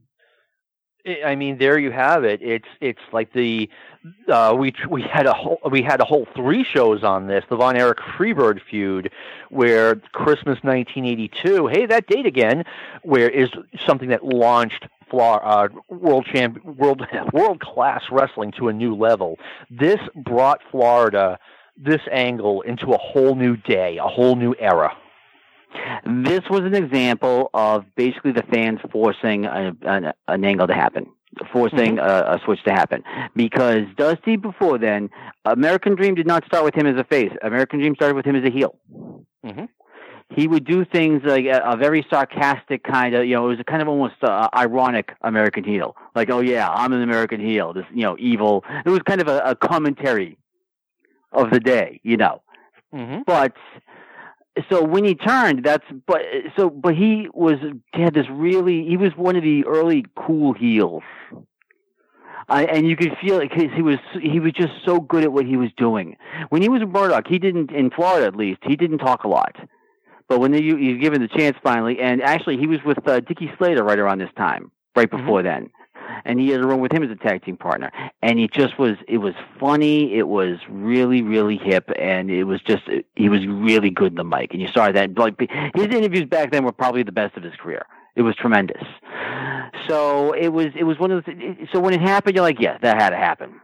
I mean, there you have it. It's it's like the uh, we we had a whole we had a whole three shows on this, the Von Erich Freebird feud, where Christmas nineteen eighty-two. Hey, that date again, where is something that launched Florida, uh, world champ world world class wrestling to a new level. This brought Florida, this angle, into a whole new day, a whole new era. This was an example of basically the fans forcing a, an, an angle to happen, forcing mm-hmm. a, a switch to happen. Because Dusty, before then, American Dream did not start with him as a face. American Dream started with him as a heel. Mm-hmm. He would do things like a, a very sarcastic kind of, you know, it was a kind of almost uh, ironic American heel. Like, oh yeah, I'm an American heel, this, you know, evil. It was kind of a, a commentary of the day, you know. Mm-hmm. But... So when he turned, that's but so but he was he had this really he was one of the early cool heels, I, and you could feel it because he was he was just so good at what he was doing. When he was in Murdoch, he didn't in Florida at least he didn't talk a lot, but when you you given the chance finally, and actually he was with uh, Dickie Slater right around this time, right before mm-hmm. then. And he had a run with him as a tag team partner. And it just was, it was funny. It was really, really hip. And it was just, he was really good in the mic. And you saw that. Like, his interviews back then were probably the best of his career. It was tremendous. So it was, it was one of the, so when it happened, you're like, yeah, that had to happen.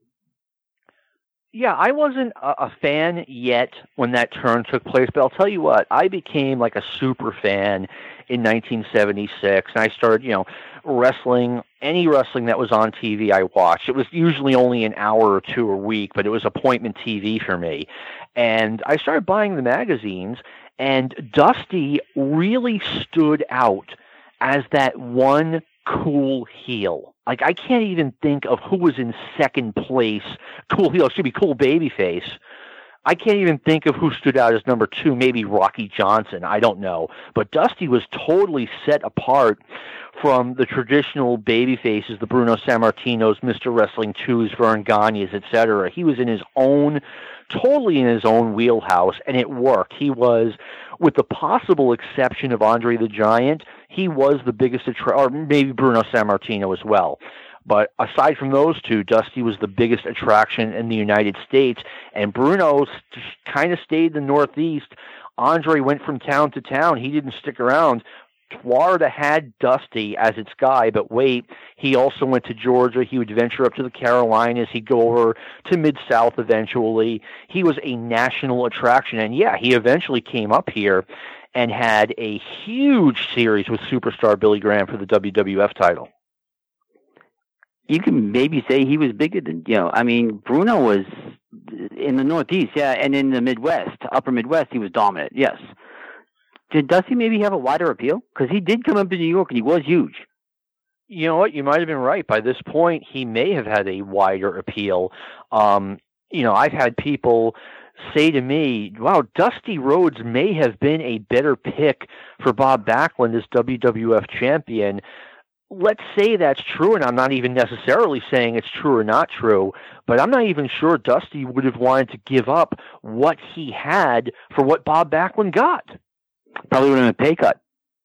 Yeah, I wasn't a, a fan yet when that turn took place, but I'll tell you what, I became like a super fan in nineteen seventy-six, and I started, you know, wrestling, any wrestling that was on T V I watched. It was usually only an hour or two a week, but it was appointment T V for me. And I started buying the magazines, and Dusty really stood out as that one cool heel. Like, I can't even think of who was in second place. Cool heel, excuse me, cool babyface. I can't even think of who stood out as number two, maybe Rocky Johnson. I don't know. But Dusty was totally set apart from the traditional baby faces, the Bruno Sammartinos, Mister Wrestling twos, Vern Gagne's, et cetera. He was in his own, totally in his own wheelhouse, and it worked. He was, with the possible exception of Andre the Giant, he was the biggest, attra- or maybe Bruno Sammartino as well. But aside from those two, Dusty was the biggest attraction in the United States, and Bruno kind of stayed in the Northeast. Andre went from town to town. He didn't stick around. Florida had Dusty as its guy, but wait, he also went to Georgia. He would venture up to the Carolinas. He'd go over to Mid-South eventually. He was a national attraction, and yeah, he eventually came up here and had a huge series with superstar Billy Graham for the W W F title. You can maybe say he was bigger than, you know, I mean, Bruno was in the Northeast, yeah, and in the Midwest, upper Midwest, he was dominant, yes. Did Dusty maybe have a wider appeal? Because he did come up to New York, and he was huge. You know what? You might have been right. By this point, he may have had a wider appeal. Um, you know, I've had people say to me, wow, Dusty Rhodes may have been a better pick for Bob Backlund as W W F champion. Let's say that's true, and I'm not even necessarily saying it's true or not true, but I'm not even sure Dusty would have wanted to give up what he had for what Bob Backlund got. Probably would have been a pay cut.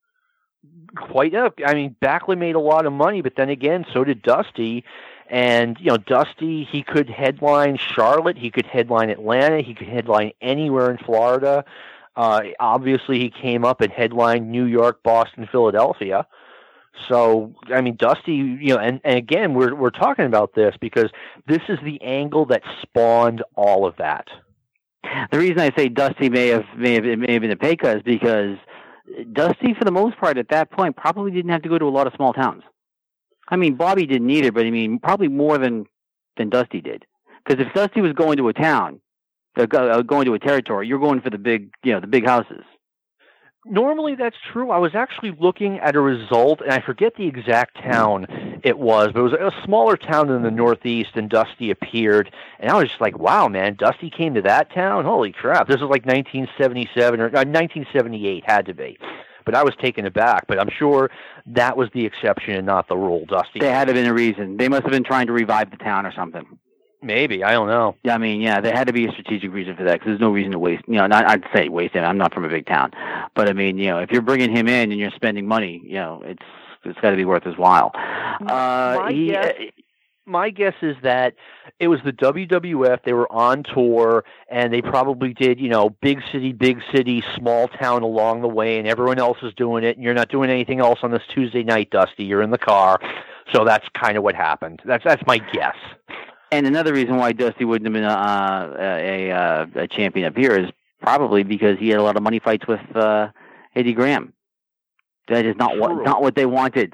Quite up. I mean, Backlund made a lot of money, but then again, so did Dusty. And, you know, Dusty, he could headline Charlotte, he could headline Atlanta, he could headline anywhere in Florida. Uh, obviously, he came up and headlined New York, Boston, Philadelphia. So, I mean, Dusty, you know, and, and again, we're we're talking about this because this is the angle that spawned all of that. The reason I say Dusty may have may have, may have been a pay cut is because Dusty, for the most part, at that point, probably didn't have to go to a lot of small towns. I mean, Bobby didn't either, but I mean, probably more than than Dusty did. Because if Dusty was going to a town, uh, going to a territory, you're going for the big, you know, the big houses. Normally that's true. I was actually looking at a result, and I forget the exact town it was, but it was a smaller town in the Northeast, and Dusty appeared. And I was just like, wow, man, Dusty came to that town? Holy crap. This was like nineteen seventy-seven or uh, nineteen seventy-eight, had to be. But I was taken aback. But I'm sure that was the exception and not the rule, Dusty. There had to have been a reason. They must have been trying to revive the town or something. Maybe. I don't know. Yeah, I mean, yeah, there had to be a strategic reason for that because there's no reason to waste, you know, not, I'd say waste him. I'm not from a big town. But, I mean, you know, if you're bringing him in and you're spending money, you know, it's it's got to be worth his while. Uh, my, he, guess, my guess is that it was the W W F. They were on tour, and they probably did, you know, big city, big city, small town along the way, and everyone else is doing it, and you're not doing anything else on this Tuesday night, Dusty. You're in the car. So that's kind of what happened. That's that's my guess. And another reason why Dusty wouldn't have been uh, a, a, a champion up here is probably because he had a lot of money fights with uh, Eddie Graham. That is not True. what not what they wanted.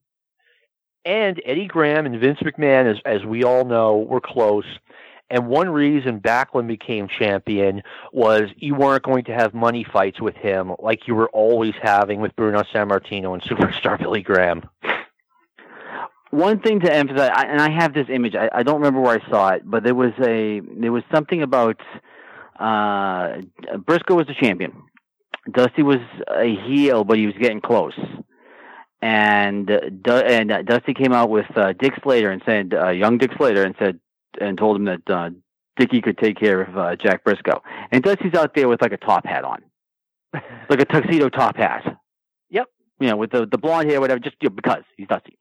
And Eddie Graham and Vince McMahon, as as we all know, were close. And one reason Backlund became champion was you weren't going to have money fights with him like you were always having with Bruno Sammartino and Superstar Billy Graham. One thing to emphasize, and I have this image. I, I don't remember where I saw it, but there was a there was something about uh, Briscoe was the champion. Dusty was a heel, but he was getting close. And uh, and uh, Dusty came out with uh, Dick Slater and said, uh, young Dick Slater, and said and told him that uh, Dickie could take care of uh, Jack Briscoe. And Dusty's out there with like a top hat on, like a tuxedo top hat. Yep, you know, with the the blonde hair, whatever, just you know, because he's Dusty.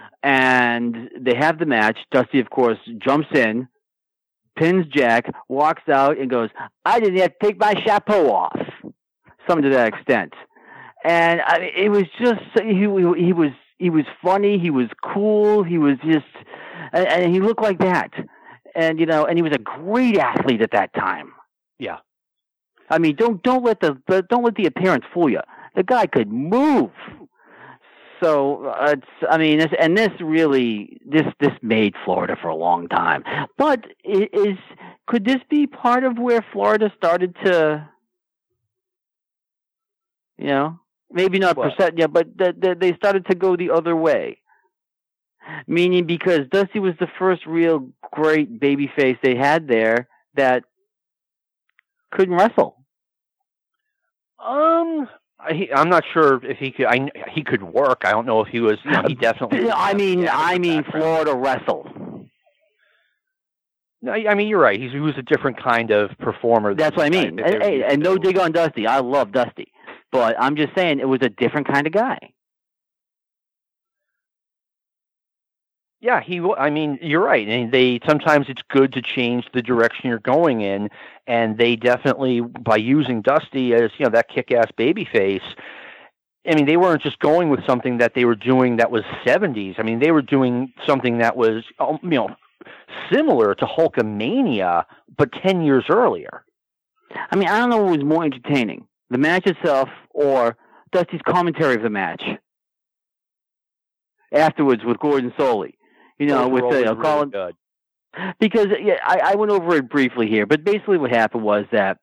And they have the match. Dusty, of course, jumps in, pins Jack, walks out, and goes, "I didn't have to take my chapeau off." Something to that extent. And I mean, it was just he, he was he was funny. He was cool. He was just, and, and he looked like that. And you know, and he was a great athlete at that time. Yeah. I mean, don't don't let the don't let the appearance fool you. The guy could move. So uh, it's, I mean, this, and this really, this this made Florida for a long time. But is could this be part of where Florida started to, you know, maybe not percent, yeah, but the, the, they started to go the other way. Meaning because Dusty was the first real great babyface they had there that couldn't wrestle. Um. He, I'm not sure if he could. I, he could work. I don't know if he was. You know, he definitely. I mean, I mean, Florida wrestle. No, I mean you're right. He's, he was a different kind of performer. That's what I mean. And, hey, and no dig on Dusty. I love Dusty, but I'm just saying it was a different kind of guy. Yeah, he. I mean, you're right. And they sometimes it's good to change the direction you're going in, and they definitely by using Dusty as you know that kick-ass babyface. I mean, they weren't just going with something that they were doing that was seventies. I mean, they were doing something that was you know similar to Hulkamania, but ten years earlier. I mean, I don't know what was more entertaining, the match itself or Dusty's commentary of the match afterwards with Gordon Soley. You know, with the, uh, Colin, really because yeah, I, I went over it briefly here, but basically what happened was that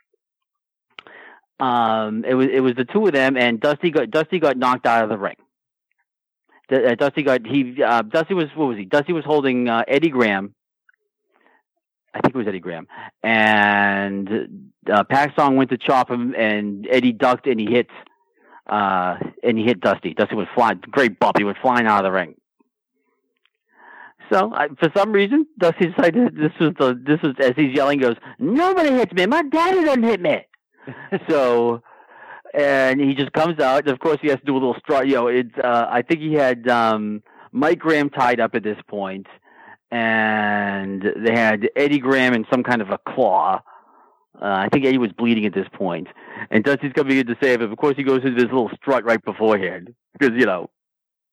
um, it was it was the two of them, and Dusty got Dusty got knocked out of the ring. The, uh, Dusty got he uh, Dusty was what was he? Dusty was holding uh, Eddie Graham. I think it was Eddie Graham, and uh, Pac Song went to chop him, and Eddie ducked, and he hit uh, and he hit Dusty. Dusty was flying, great bump. He was flying out of the ring. So, I, for some reason, Dusty decided this was the this was as he's yelling, goes, "Nobody hits me. My daddy doesn't hit me." So, and he just comes out, and of course he has to do a little strut. You know, it's uh, I think he had um, Mike Graham tied up at this point, and they had Eddie Graham in some kind of a claw. Uh, I think Eddie was bleeding at this point, and Dusty's coming in to save him. Of course, he goes into this little strut right beforehand because you know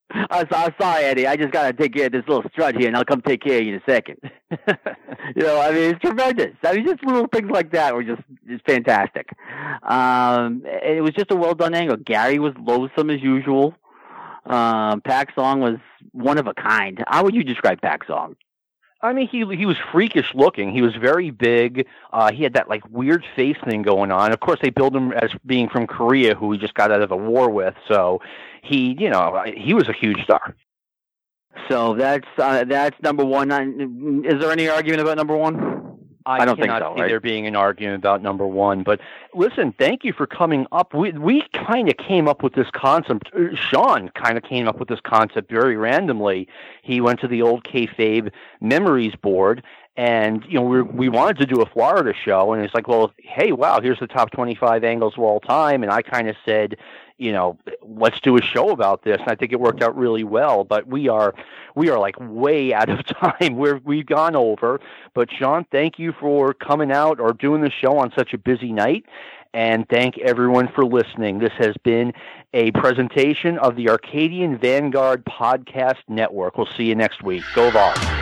I'm, so, I'm sorry, Eddie. I just got to take care of this little strut here, and I'll come take care of you in a second. You know, I mean, it's tremendous. I mean, just little things like that were just, just fantastic. Um, it was just a well-done angle. Gary was loathsome as usual. Um, Pak Song was one of a kind. How would you describe Pak Song? I mean, he he was freakish looking. He was very big. Uh, he had that like weird face thing going on. Of course, they billed him as being from Korea, who he just got out of a war with. So he, you know, he was a huge star. So that's uh, that's number one. Is there any argument about number one? I, I don't cannot think so, see right? there being an argument about number one. But listen, thank you for coming up. We we kind of came up with this concept. Sean kind of came up with this concept very randomly. He went to the old Kayfabe Memories board, and you know we we wanted to do a Florida show, and it's like, well, hey, wow, here's the top twenty-five angles of all time, and I kind of said, you know, let's do a show about this. And I think it worked out really well, but we are, we are like way out of time. We're, we've gone over, but Sean, thank you for coming out or doing the show on such a busy night. And thank everyone for listening. This has been a presentation of the Arcadian Vanguard Podcast Network. We'll see you next week. Go Vols.